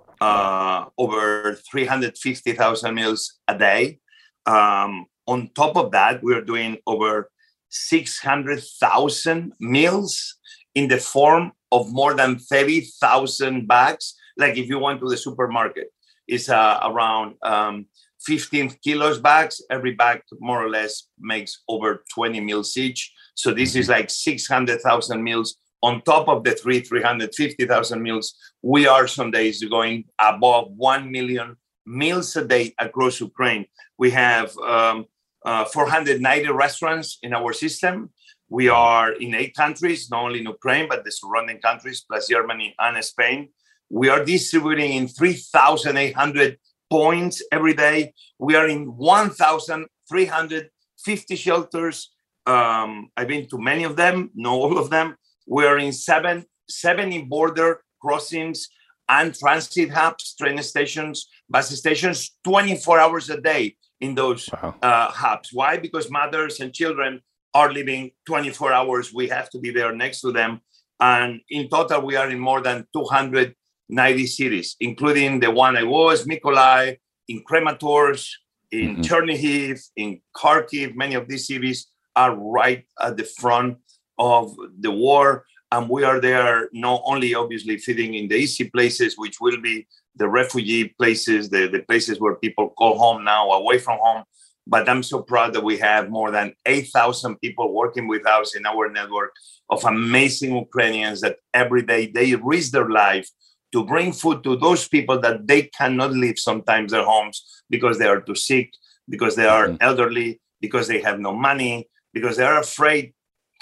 uh, over three hundred fifty thousand meals a day. Um, on top of that, we're doing over six hundred thousand meals in the form of more than thirty thousand bags. Like if you went to the supermarket, it's uh, around um, fifteen kilos bags. Every bag more or less makes over twenty meals each. So this is like six hundred thousand meals on top of the three, three hundred fifty thousand meals. We are some days going above one million meals a day across Ukraine. We have um, uh, four hundred ninety restaurants in our system. We are in eight countries, not only in Ukraine, but the surrounding countries, plus Germany and Spain. We are distributing in three thousand eight hundred points every day. We are in one thousand three hundred fifty shelters. Um, I've been to many of them, not all of them. We are in seven, seventy border crossings and transit hubs, train stations, bus stations, twenty-four hours a day in those wow. uh, hubs. Why? Because mothers and children are living twenty-four hours. We have to be there next to them. And in total, we are in more than two hundred ninety cities, including the one I was, Mykolaiv, in Kramatorsk, in mm-hmm. Chernihiv, in Kharkiv. Many of these cities are right at the front of the war. And we are there not only obviously feeding in the easy places, which will be the refugee places, the, the places where people call home now, away from home. But I'm so proud that we have more than eight thousand people working with us in our network of amazing Ukrainians that every day they risk their life to bring food to those people that they cannot leave sometimes their homes because they are too sick, because they are mm-hmm. elderly, because they have no money, because they are afraid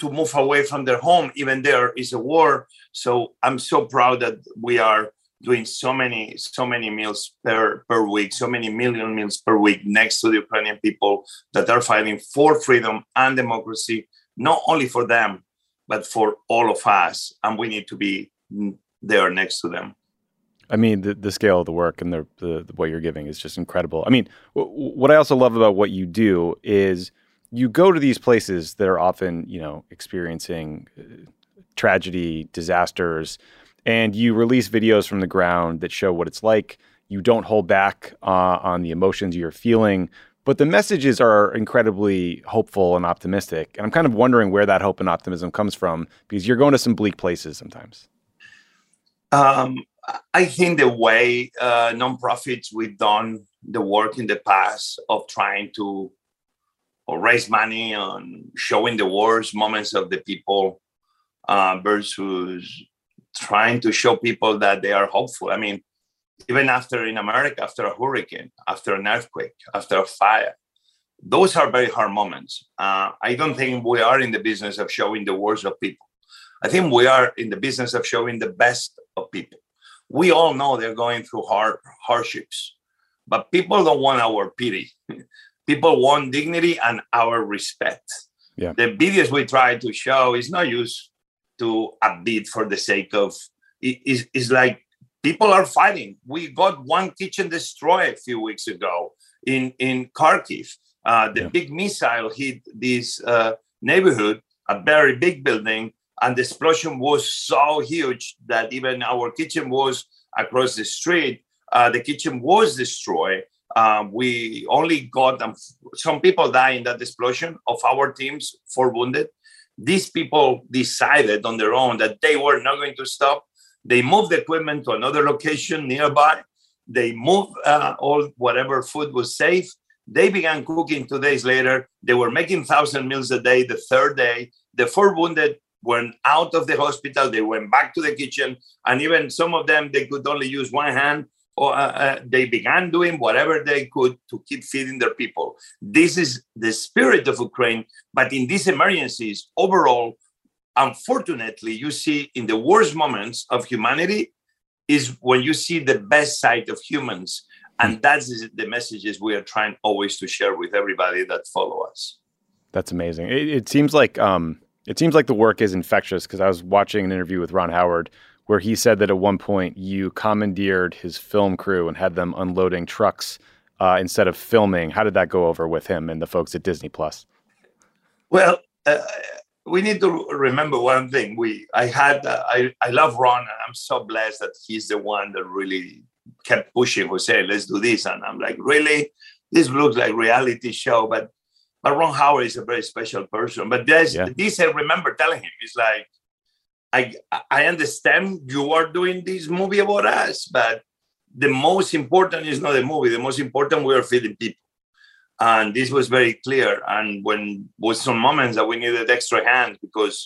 to move away from their home, even there is a war. So I'm so proud that we are doing so many, so many meals per, per week, so many million meals per week next to the Ukrainian people that are fighting for freedom and democracy, not only for them, but for all of us. And we need to be there next to them. I mean, the, the scale of the work and the, the, the what you're giving is just incredible. I mean, w- what I also love about what you do is you go to these places that are often, you know, experiencing uh, tragedy, disasters, and you release videos from the ground that show what it's like. You don't hold back uh, on the emotions you're feeling, but the messages are incredibly hopeful and optimistic. And I'm kind of wondering where that hope and optimism comes from, because you're going to some bleak places sometimes. Um, I think the way uh, nonprofits, we've done the work in the past of trying to or raise money on showing the worst moments of the people uh, versus trying to show people that they are hopeful. I mean, even after in America, after a hurricane, after an earthquake, after a fire, those are very hard moments. Uh, I don't think we are in the business of showing the worst of people. I think we are in the business of showing the best of people. We all know they're going through hard hardships, but people don't want our pity. People want dignity and our respect. Yeah. The videos we try to show is not used to upbeat for the sake of, it is it's like people are fighting. We got one kitchen destroyed a few weeks ago in, in Kharkiv. Uh, the yeah. big missile hit this uh, neighborhood, a very big building, and the explosion was so huge that even our kitchen was across the street. Uh, the kitchen was destroyed. Uh, we only got um, some people died in that explosion of our teams, four wounded. These people decided on their own that they were not going to stop. They moved the equipment to another location nearby. They moved uh, all whatever food was safe. They began cooking two days later. They were making one thousand meals a day the third day. The four wounded went out of the hospital. They went back to the kitchen. And even some of them, they could only use one hand. Or uh, uh, they began doing whatever they could to keep feeding their people. This is the spirit of Ukraine. But in these emergencies, overall, unfortunately, you see in the worst moments of humanity is when you see the best side of humans. And that's the messages we are trying always to share with everybody that follow us. That's amazing. It, it seems like um, it seems like the work is infectious, because I was watching an interview with Ron Howard where he said that at one point you commandeered his film crew and had them unloading trucks uh, instead of filming. How did that go over with him and the folks at Disney Plus? Well, uh, we need to remember one thing. We, I had, uh, I, I love Ron, and I'm so blessed that he's the one that really kept pushing, who said, let's do this. And I'm like, really? This looks like reality show. But, but Ron Howard is a very special person. But there's, yeah. this I remember telling him, it's like, I, I understand you are doing this movie about us, but the most important is not the movie. The most important, we are feeding people. And this was very clear. And when was some moments that we needed extra hands because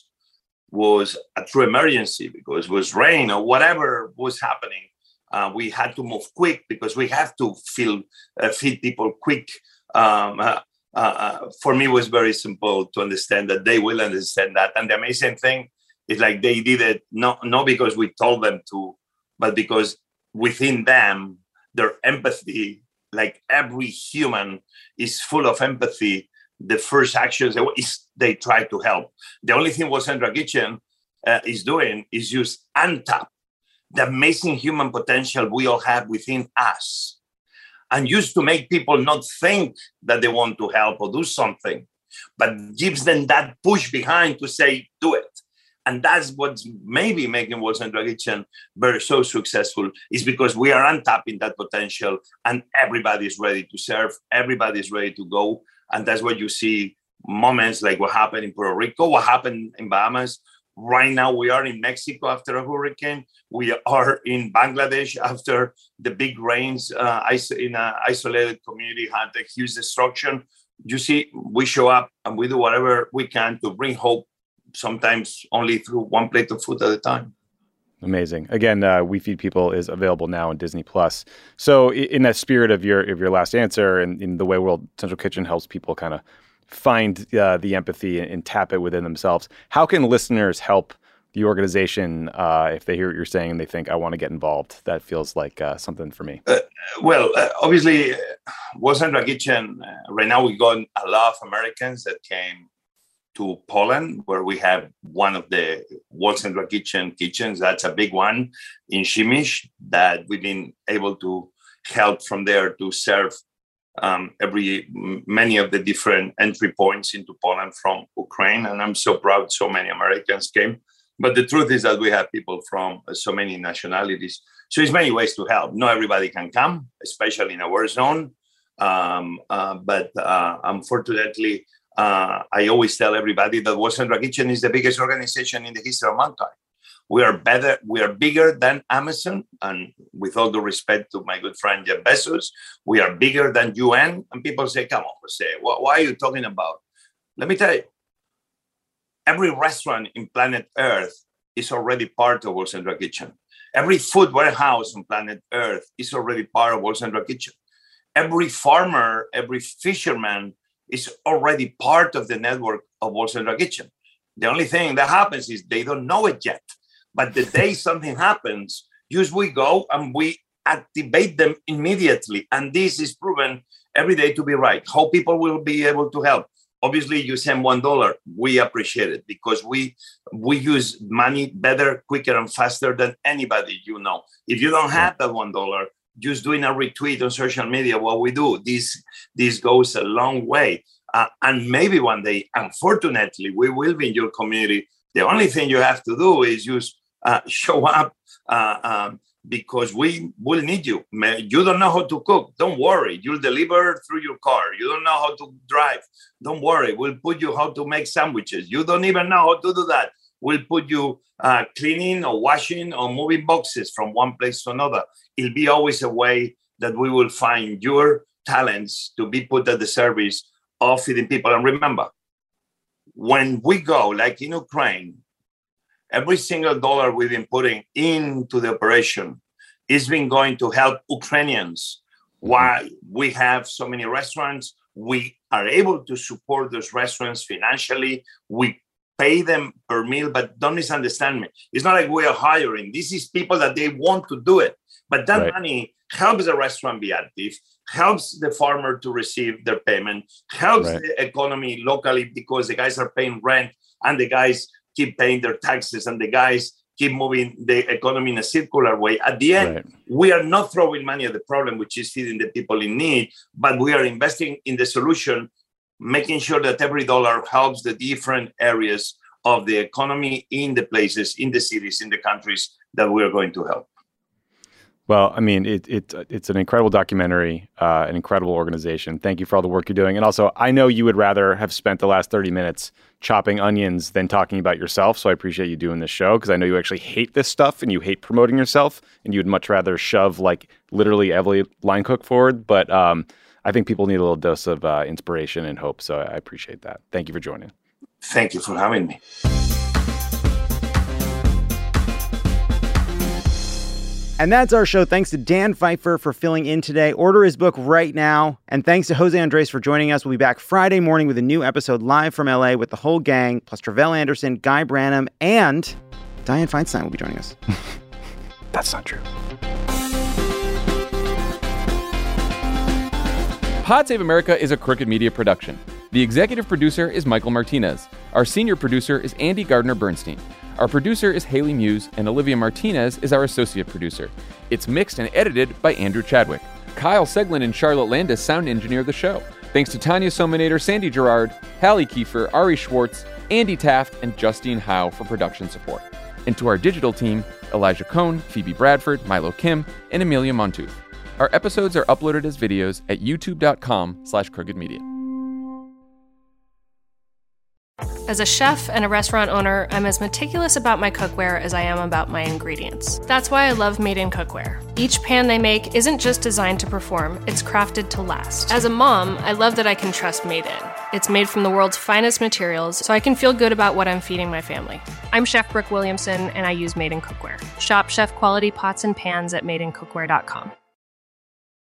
was a true emergency, because it was rain or whatever was happening, uh, we had to move quick because we have to feel, uh, feed people quick. Um, uh, uh, for me, it was very simple to understand that they will understand that. And the amazing thing, it's like they did it not, not because we told them to, but because within them, their empathy, like every human is full of empathy. The first actions is they try to help. The only thing what Central Kitchen uh, is doing is just untap the amazing human potential we all have within us, and used to make people not think that they want to help or do something, but gives them that push behind to say, do it. And that's what's maybe making World Central Kitchen very so successful, is because we are untapping that potential and everybody is ready to serve. Everybody is ready to go. And that's what you see moments like what happened in Puerto Rico, what happened in Bahamas. Right now, we are in Mexico after a hurricane. We are in Bangladesh after the big rains uh, in an isolated community had a huge destruction. You see, we show up and we do whatever we can to bring hope, sometimes only through one plate of food at a time. Amazing. Again, uh, We Feed People is available now on Disney Plus. So in that spirit of your of your last answer and in the way World Central Kitchen helps people kind of find uh, the empathy and, and tap it within themselves. How can listeners help the organization uh, if they hear what you're saying and they think, I want to get involved? That feels like uh, something for me. Uh, well, uh, obviously, uh, World Central Kitchen, uh, right now we got a lot of Americans that came to Poland, where we have one of the World Central Kitchen kitchens. That's a big one in Przemyśl that we've been able to help from there to serve um, every many of the different entry points into Poland from Ukraine. And I'm so proud so many Americans came. But the truth is that we have people from so many nationalities. So there's many ways to help. Not everybody can come, especially in a war zone. Um, uh, but uh, unfortunately, uh, I always tell everybody that World Central Kitchen is the biggest organization in the history of mankind. We are better. We are bigger than Amazon. And with all due respect to my good friend Jeff Bezos, we are bigger than U N. And people say, come on, Jose, why are you talking about? Let me tell you. Every restaurant in planet Earth is already part of World Central Kitchen. Every food warehouse on planet Earth is already part of World Central Kitchen. Every farmer, every fisherman is already part of the network of World Central Kitchen. The only thing that happens is they don't know it yet. But the day something happens, usually we go and we activate them immediately. And this is proven every day to be right. How people will be able to help. Obviously, you send one dollar. We appreciate it because we we use money better, quicker, and faster than anybody you know. If you don't have that one dollar, just doing a retweet on social media, what we do, this this goes a long way. Uh, and maybe one day, unfortunately, we will be in your community. The only thing you have to do is just uh, show up uh, um, because we will need you. You don't know how to cook. Don't worry. You'll deliver through your car. You don't know how to drive. Don't worry. We'll put you how to make sandwiches. You don't even know how to do that. We'll put you uh, cleaning or washing or moving boxes from one place to another. It'll be always a way that we will find your talents to be put at the service of feeding people. And remember, when we go, like in Ukraine, every single dollar we've been putting into the operation is been going to help Ukrainians. Why we have so many restaurants, we are able to support those restaurants financially. We pay them per meal, but don't misunderstand me. It's not like we are hiring. This is people that they want to do it. But that right. money helps the restaurant be active, helps the farmer to receive their payment, helps right. the economy locally because the guys are paying rent and the guys keep paying their taxes and the guys keep moving the economy in a circular way. At the end, right. we are not throwing money at the problem, which is feeding the people in need, but we are investing in the solution, making sure that every dollar helps the different areas of the economy in the places, in the cities, in the countries that we are going to help. Well, I mean, it, it it's an incredible documentary, uh, an incredible organization. Thank you for all the work you're doing. And also, I know you would rather have spent the last thirty minutes chopping onions than talking about yourself. So I appreciate you doing this show because I know you actually hate this stuff and you hate promoting yourself and you'd much rather shove like literally Evelyn line cook forward. But um, I think people need a little dose of uh, inspiration and hope. So I appreciate that. Thank you for joining. Thank you for having me. And that's our show. Thanks to Dan Pfeiffer for filling in today. Order his book right now. And thanks to Jose Andres for joining us. We'll be back Friday morning with a new episode live from L A with the whole gang, plus Tre'vell Anderson, Guy Branum, and Dianne Feinstein will be joining us. That's not true. Pod Save America is a Crooked Media production. The executive producer is Michael Martinez. Our senior producer is Andy Gardner-Bernstein. Our producer is Haley Muse, and Olivia Martinez is our associate producer. It's mixed and edited by Andrew Chadwick. Kyle Seglin and Charlotte Landis sound engineer the show. Thanks to Tanya Sominator, Sandy Gerard, Hallie Kiefer, Ari Schwartz, Andy Taft, and Justine Howe for production support. And to our digital team, Elijah Cohn, Phoebe Bradford, Milo Kim, and Amelia Montooth. Our episodes are uploaded as videos at youtube.com slash crooked media. As a chef and a restaurant owner, I'm as meticulous about my cookware as I am about my ingredients. That's why I love Made in Cookware. Each pan they make isn't just designed to perform, it's crafted to last. As a mom, I love that I can trust Made In. It's made from the world's finest materials, so I can feel good about what I'm feeding my family. I'm Chef Brooke Williamson, and I use Made in Cookware. Shop chef quality pots and pans at made in cookware dot com.